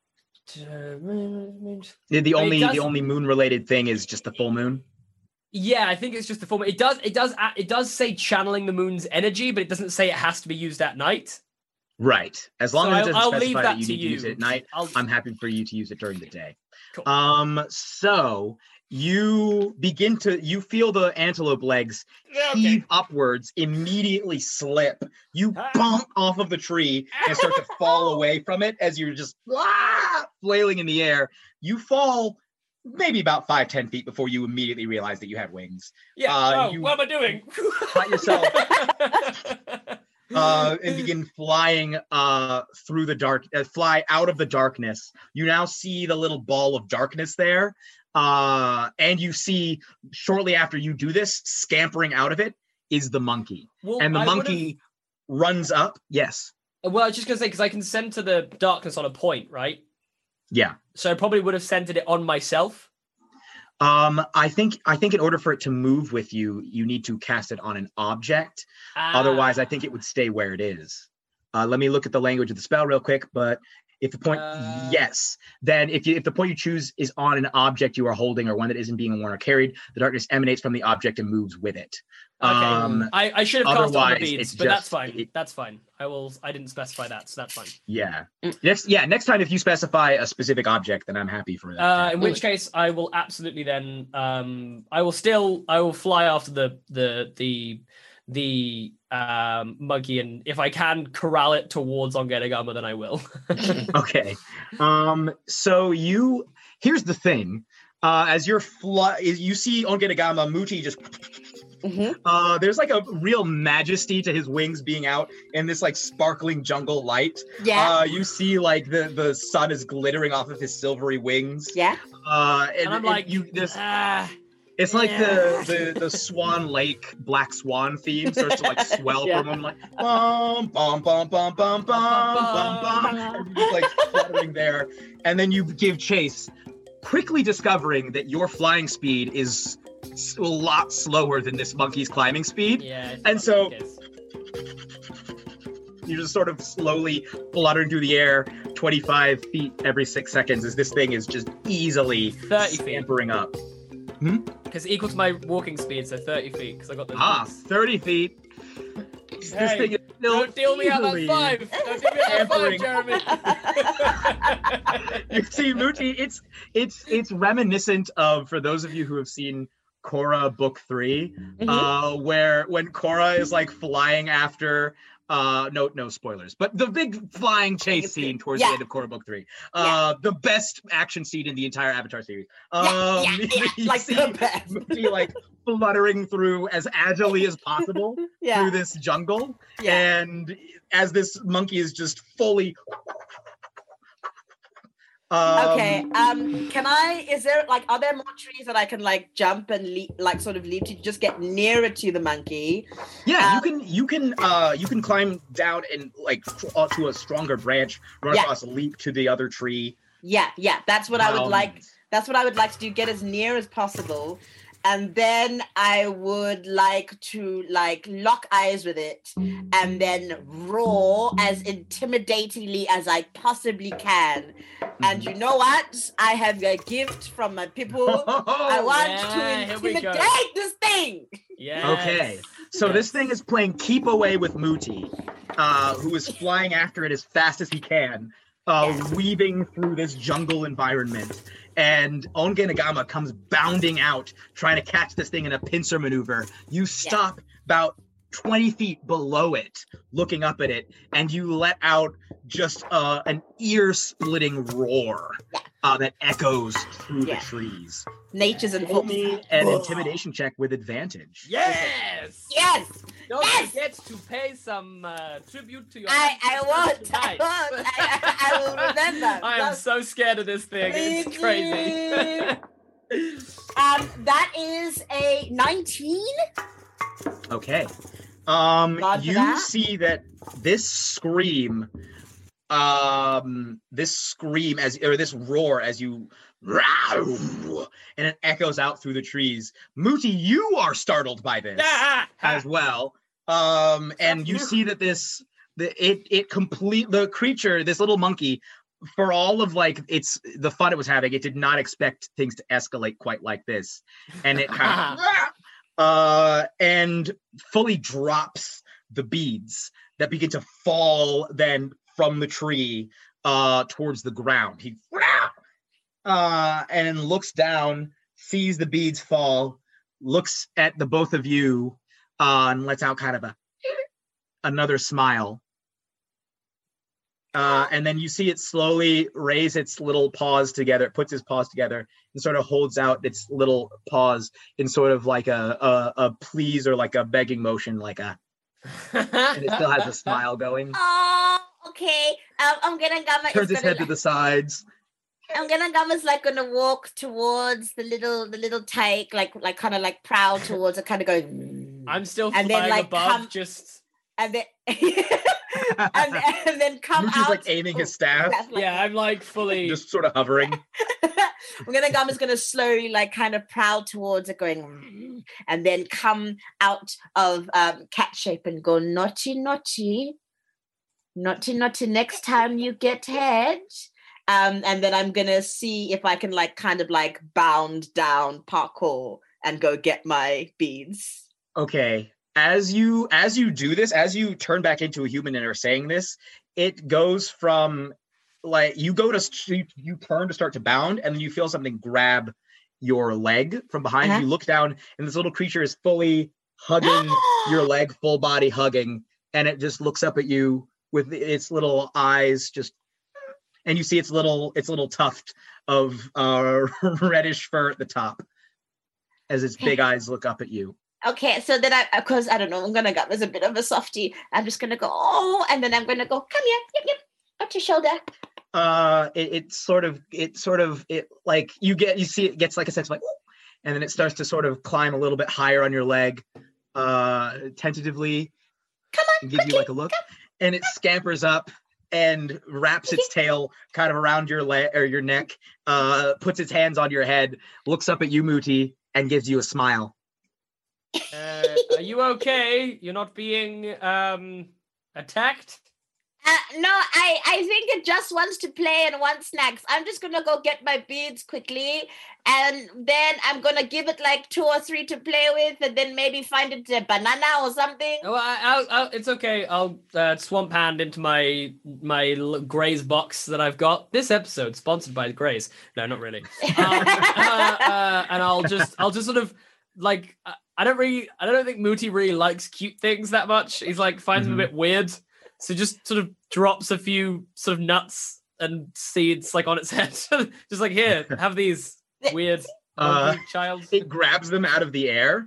the the it only does- the only moon related thing is just the full moon. Yeah, I think it's just the form. It does. It does. It does say channeling the moon's energy, but it doesn't say it has to be used at night. Right. As long So as it I'll- doesn't I'll leave specify that that you to need to use you. it at night, I'll- I'm happy for you to use it during the day. Cool. Um, so you begin to, you feel the antelope legs Yeah, okay. heave upwards, immediately slip. You Ah. bonk off of the tree and start to fall away from it as you're just ah, flailing in the air. You fall maybe about five, ten feet before you immediately realize that you have wings. Yeah. Uh, oh, you- what am I doing? Cut yourself uh, and begin flying uh, through the dark, uh, fly out of the darkness. You now see the little ball of darkness there. Uh, and you see shortly after you do this, scampering out of it is the monkey. Well, and the I monkey runs up. Yes. would've- Well, I was just gonna say because I can send to the darkness on a point, right? Yeah. So I probably would have centered it on myself. Um, I think I think in order for it to move with you, you need to cast it on an object. Ah. Otherwise, I think it would stay where it is. Uh, let me look at the language of the spell real quick. But if the point, Uh, yes, then if you if the point you choose is on an object you are holding or one that isn't being worn or carried, the darkness emanates from the object and moves with it. Okay. Um, I, I should have cast it on the otherwise, beads, it's but that's just- fine. it- that's fine. I will. I didn't specify that, so that's fine. yeah. Mm. Next, yeah. Next time, if you specify a specific object, then I'm happy for that. Uh, in which case, I will absolutely then. Um, I will still. I will fly after the the the the um monkey, and if I can corral it towards Ongenagama, then I will. Okay. Um, so you here's the thing. Uh, as you're fly, you see Ongenagama Muti just. Mhm. Uh, there's like a real majesty to his wings being out in this like sparkling jungle light. Yeah. Uh, you see like the the sun is glittering off of his silvery wings. Yeah. Uh, and, and I'm and like, you this. ah, It's like yeah. the, the the Swan Lake Black Swan theme starts to like swell Yeah. for a moment, like bum bum bum bum bum bum bum bum, and you're just, like fluttering there, and then you give chase, quickly discovering that your flying speed is s- a lot slower than this monkey's climbing speed. yeah. And it's so- not the case. You're just sort of slowly fluttering through the air, twenty-five feet every six seconds, as this thing is just easily thirty feet, scampering up. because equal to my walking speed, so thirty feet, because I got the. Ah, thirty feet. This Hey, thing is still Don't deal me out that easily five. Don't deal me out that five, Tampering. Jeremy. You see, Muti, it's it's it's reminiscent of, for those of you who have seen Korra Book Three, Mhm. uh, where when Korra is like flying after. Uh, no, no spoilers, but the big flying chase scene towards Yeah. the end of Korra Book Three, uh, the best action scene in the entire Avatar series. Um, Yeah, yeah, yeah, you like see the best. Muti like fluttering through as agilely as possible Yeah. through this jungle, Yeah. and as this monkey is just fully. Um, Okay. Um. Can I? Is there like? Are there more trees that I can like jump and leap, like sort of leap to just get nearer to the monkey? Yeah, you Um, can you can uh you can climb down and like tr- uh, to a stronger branch, run Yeah. across, leap to the other tree. Yeah. Yeah. That's what I by would all like. means. That's what I would like to do. Get as near as possible, and then I would like to like lock eyes with it, and then roar as intimidatingly as I possibly can. And you know what? I have a gift from my people. I want yeah, here to we go. intimidate this thing. Yes. Okay, so this thing is playing keep away with Muti, uh, who is flying after it as fast as he can, uh, weaving through this jungle environment. And Ongenagama comes bounding out, trying to catch this thing in a pincer maneuver. You stop about twenty feet below it, looking up at it, and you let out just uh, an ear-splitting roar uh, that echoes through Yeah. the trees. Nature's in Roll full. me an intimidation check with advantage. Yes. Yes. Don't Yes! forget to pay some uh, tribute to your. I, I ancestors won't. I tonight. won't. I, I, I will remember. I am Just- so scared of this thing. It's crazy. Um, that is a nineteen. Okay. Um, God for you that. see that this scream, um, this scream as or this roar as you, and it echoes out through the trees. Muti, you are startled by this Ah, ah, as well. Um, and you see that this, the it it complete the creature, this little monkey, for all of like it's the fun it was having, it did not expect things to escalate quite like this, and it kind of uh and fully drops the beads that begin to fall then from the tree uh, towards the ground. He uh, and looks down, sees the beads fall, looks at the both of you, uh, and lets out kind of a another smile. Uh, and then you see it slowly raise its little paws together. It puts its paws together and sort of holds out its little paws in sort of like a a, a please or like a begging motion, like a. And it still has a smile going. Oh, okay. Um, I'm gonna Gamma. Turns its head to the sides. I'm gonna Gamma's like gonna walk towards the little the little take, like like kind of like proud towards it, kind of going. I'm still and flying then, like, above, come, just. And then. and, and then come Moochie's out. like aiming his staff. Like, yeah, I'm like fully just sort of hovering. I'm gonna Gamma's gonna slowly like kind of prowl towards it, going, and then come out of um, cat shape and go naughty, naughty, naughty, naughty. Next time you get head, um, and then I'm gonna see if I can like kind of like bound down parkour and go get my beads. Okay. As you as you do this, as you turn back into a human and are saying this, it goes from like you go to you, you turn to start to bound, and then you feel something grab your leg from behind. Uh-huh. You look down, and this little creature is fully hugging your leg, full body hugging, and it just looks up at you with its little eyes, just, and you see its little its little tuft of uh, reddish fur at the top, as its big eyes look up at you. Okay, so then I, of course, I don't know, I'm going to go, there's a bit of a softie. I'm just going to go, oh, and then I'm going to go, come here, yep, yep, up your shoulder. Uh, it, it sort of, it sort of, it like, you get, you see it gets like a sense of like, and then it starts to sort of climb a little bit higher on your leg, uh, tentatively. Come on, and give quickly, you like a look. Come. And it scampers up and wraps its tail kind of around your leg or your neck, uh, puts its hands on your head, looks up at you, Muti, and gives you a smile. Uh, are you okay? You're not being um attacked? Uh, no, I, I think it just wants to play and wants snacks. I'm just going to go get my beads quickly, and then I'm going to give it like two or three to play with, and then maybe find it a banana or something. Oh, I, I'll, I'll, it's okay. I'll uh, swamp hand into my my Graze box that I've got. This episode sponsored by Graze. No, not really. Um, uh, uh, and I'll just I'll just sort of like I don't really I don't think Muti really likes cute things that much. He's like finds mm-hmm. them a bit weird. So just sort of drops a few sort of nuts and seeds like on its head. Just like, here, have these weird uh, child. It grabs them out of the air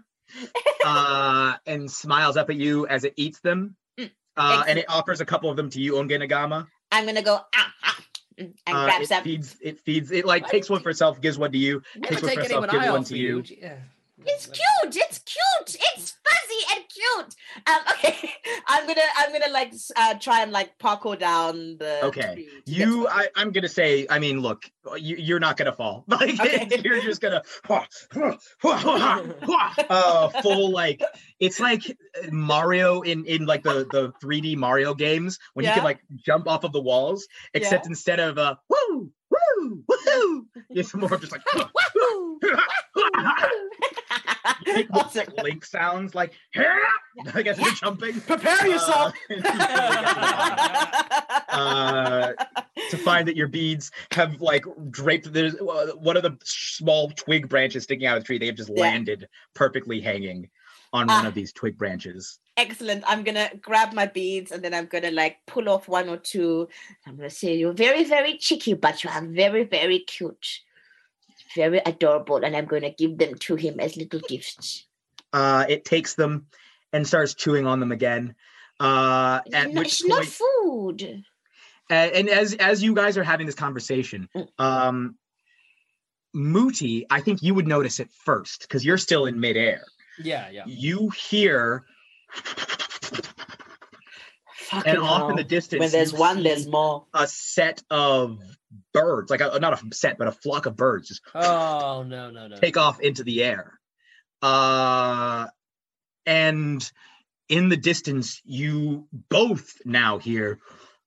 uh, and smiles up at you as it eats them. Uh, and it offers a couple of them to you, Ongenagama. I'm going to go, ah, ah, and uh, grab it some. Feeds, it feeds, it like takes one for itself, gives one to you, takes one for itself, gives one to you. Yeah. It's cute. It's cute. It's fuzzy and cute. Um, okay, I'm gonna, I'm gonna like uh, try and like parkour down the. Okay, you, I, I'm gonna say, I mean, look, you, you're not gonna fall. Like okay. You're just gonna, uh, full like it's like Mario in in like the the three D Mario games when yeah. you can like jump off of the walls, except yeah. instead of uh, woo woo woo, it's more just like. Awesome. Link sounds like I guess you're jumping. Prepare yourself. Uh, uh, to find that your beads have like draped. There's uh, one of the small twig branches sticking out of the tree. They have just yeah. landed perfectly hanging on one uh, of these twig branches. Excellent. I'm gonna grab my beads and then I'm gonna like pull off one or two. I'm gonna say you're very, very cheeky, but you are very, very cute. Very adorable, and I'm going to give them to him as little gifts. Uh, it takes them and starts chewing on them again. Uh, at no, which it's point, not food. And, and as as you guys are having this conversation, um, Muti, I think you would notice it first because you're still in midair. Yeah, yeah. You hear, Fucking and hell. off in the distance, when there's one, there's more. A set of birds, like a, not a set, but a flock of birds just oh no no no take off into the air. Uh, and in the distance, you both now hear,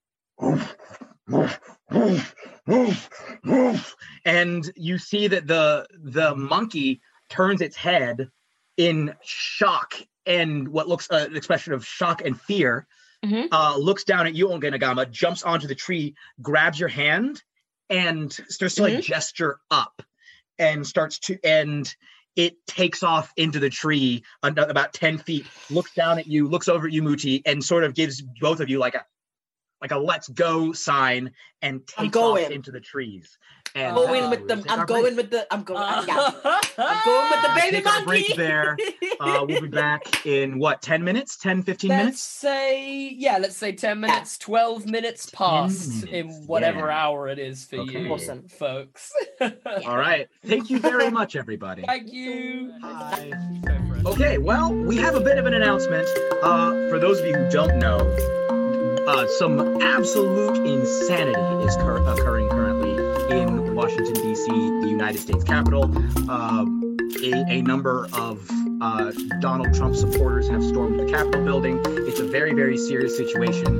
and you see that the the monkey turns its head in shock and what looks uh, an expression of shock and fear. Mhm. uh, looks down at you, Ongenagama, jumps onto the tree, grabs your hand, and starts to like Mhm. gesture up, and starts to and it takes off into the tree an- about ten feet. Looks down at you, looks over at you, Muti, and sort of gives both of you like a like a let's go sign, and I'm takes off going. into the trees. And Oh, Going uh, with we'll them. take I'm our going break. with the. I'm going. Uh, yeah. I'm going with the We'll baby take our break monkey. there. Uh, we'll be back in what, ten minutes, ten, fifteen Let's minutes? say, yeah, let's say ten minutes, twelve minutes past minutes, in whatever yeah. hour it is for Okay. you, Awesome. folks. All right. Thank you very much, everybody. Thank you. Bye. Go for it. Okay, well, we have a bit of an announcement. Uh, for those of you who don't know, uh, some absolute insanity is cur- occurring currently in Washington, D C, the United States Capitol. Uh, a, a number of uh, Donald Trump supporters have stormed the Capitol building. It's a very, very serious situation.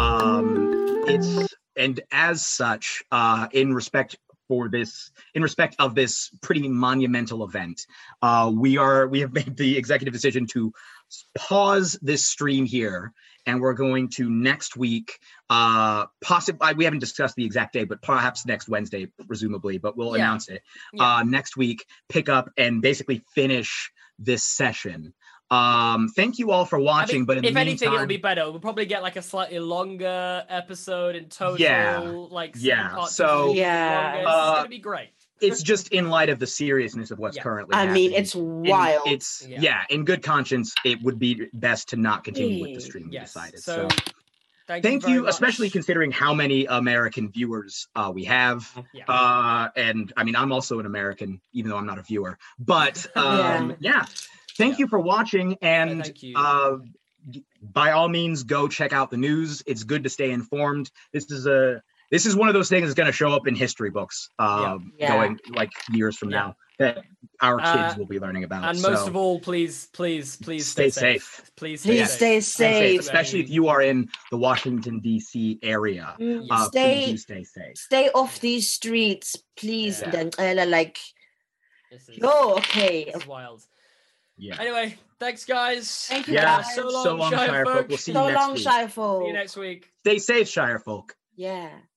Um, it's and as such, uh, in respect for this, in respect of this pretty monumental event, uh, we are we have made the executive decision to pause this stream here, and we're going to next week, uh, possibly we haven't discussed the exact day, but perhaps next Wednesday, presumably, but we'll Yeah. announce it Yeah. uh, next week. Pick up and basically finish this session. Um, thank you all for I watching. think But in if the anything, it'll meantime- be better. We'll probably get like a slightly longer episode in total. Yeah. Like some Yeah, parts so, are gonna be Yeah. longer. It's uh, gonna be great. it's just in light of the seriousness of what's Yeah. currently I mean, happening. it's In- wild. it's Yeah. yeah. in good conscience, it would be best to not continue with the Mm, stream. We Yes. decided. So, So, thank, thank very you, much. especially considering how many American viewers uh, we have. Yeah. Uh, and I mean, I'm also an American, even though I'm not a viewer. But um, yeah. thank Yeah. you for watching, and thank you. uh, by all means, go check out the news. It's good to stay informed. This is a this is one of those things that's going to show up in history books, uh, Yeah. going like years from Yeah. now, that our kids Uh, will be learning about. And most So, of all, please, please, please Stay stay, safe. Please stay Please safe. stay stay safe, safe. especially if you are in the Washington D C area. Mm, Uh, stay, please do stay safe. stay off these streets, please. Yeah. And then, uh, like, This is, oh, okay. this is wild. Yeah. Anyway, thanks, guys. Thank you, Yeah. guys. So long, So long, Shire Shire folk. folk. We'll see you So next long, week. Shy See folk. you next week. Stay safe, Shire folk. Yeah.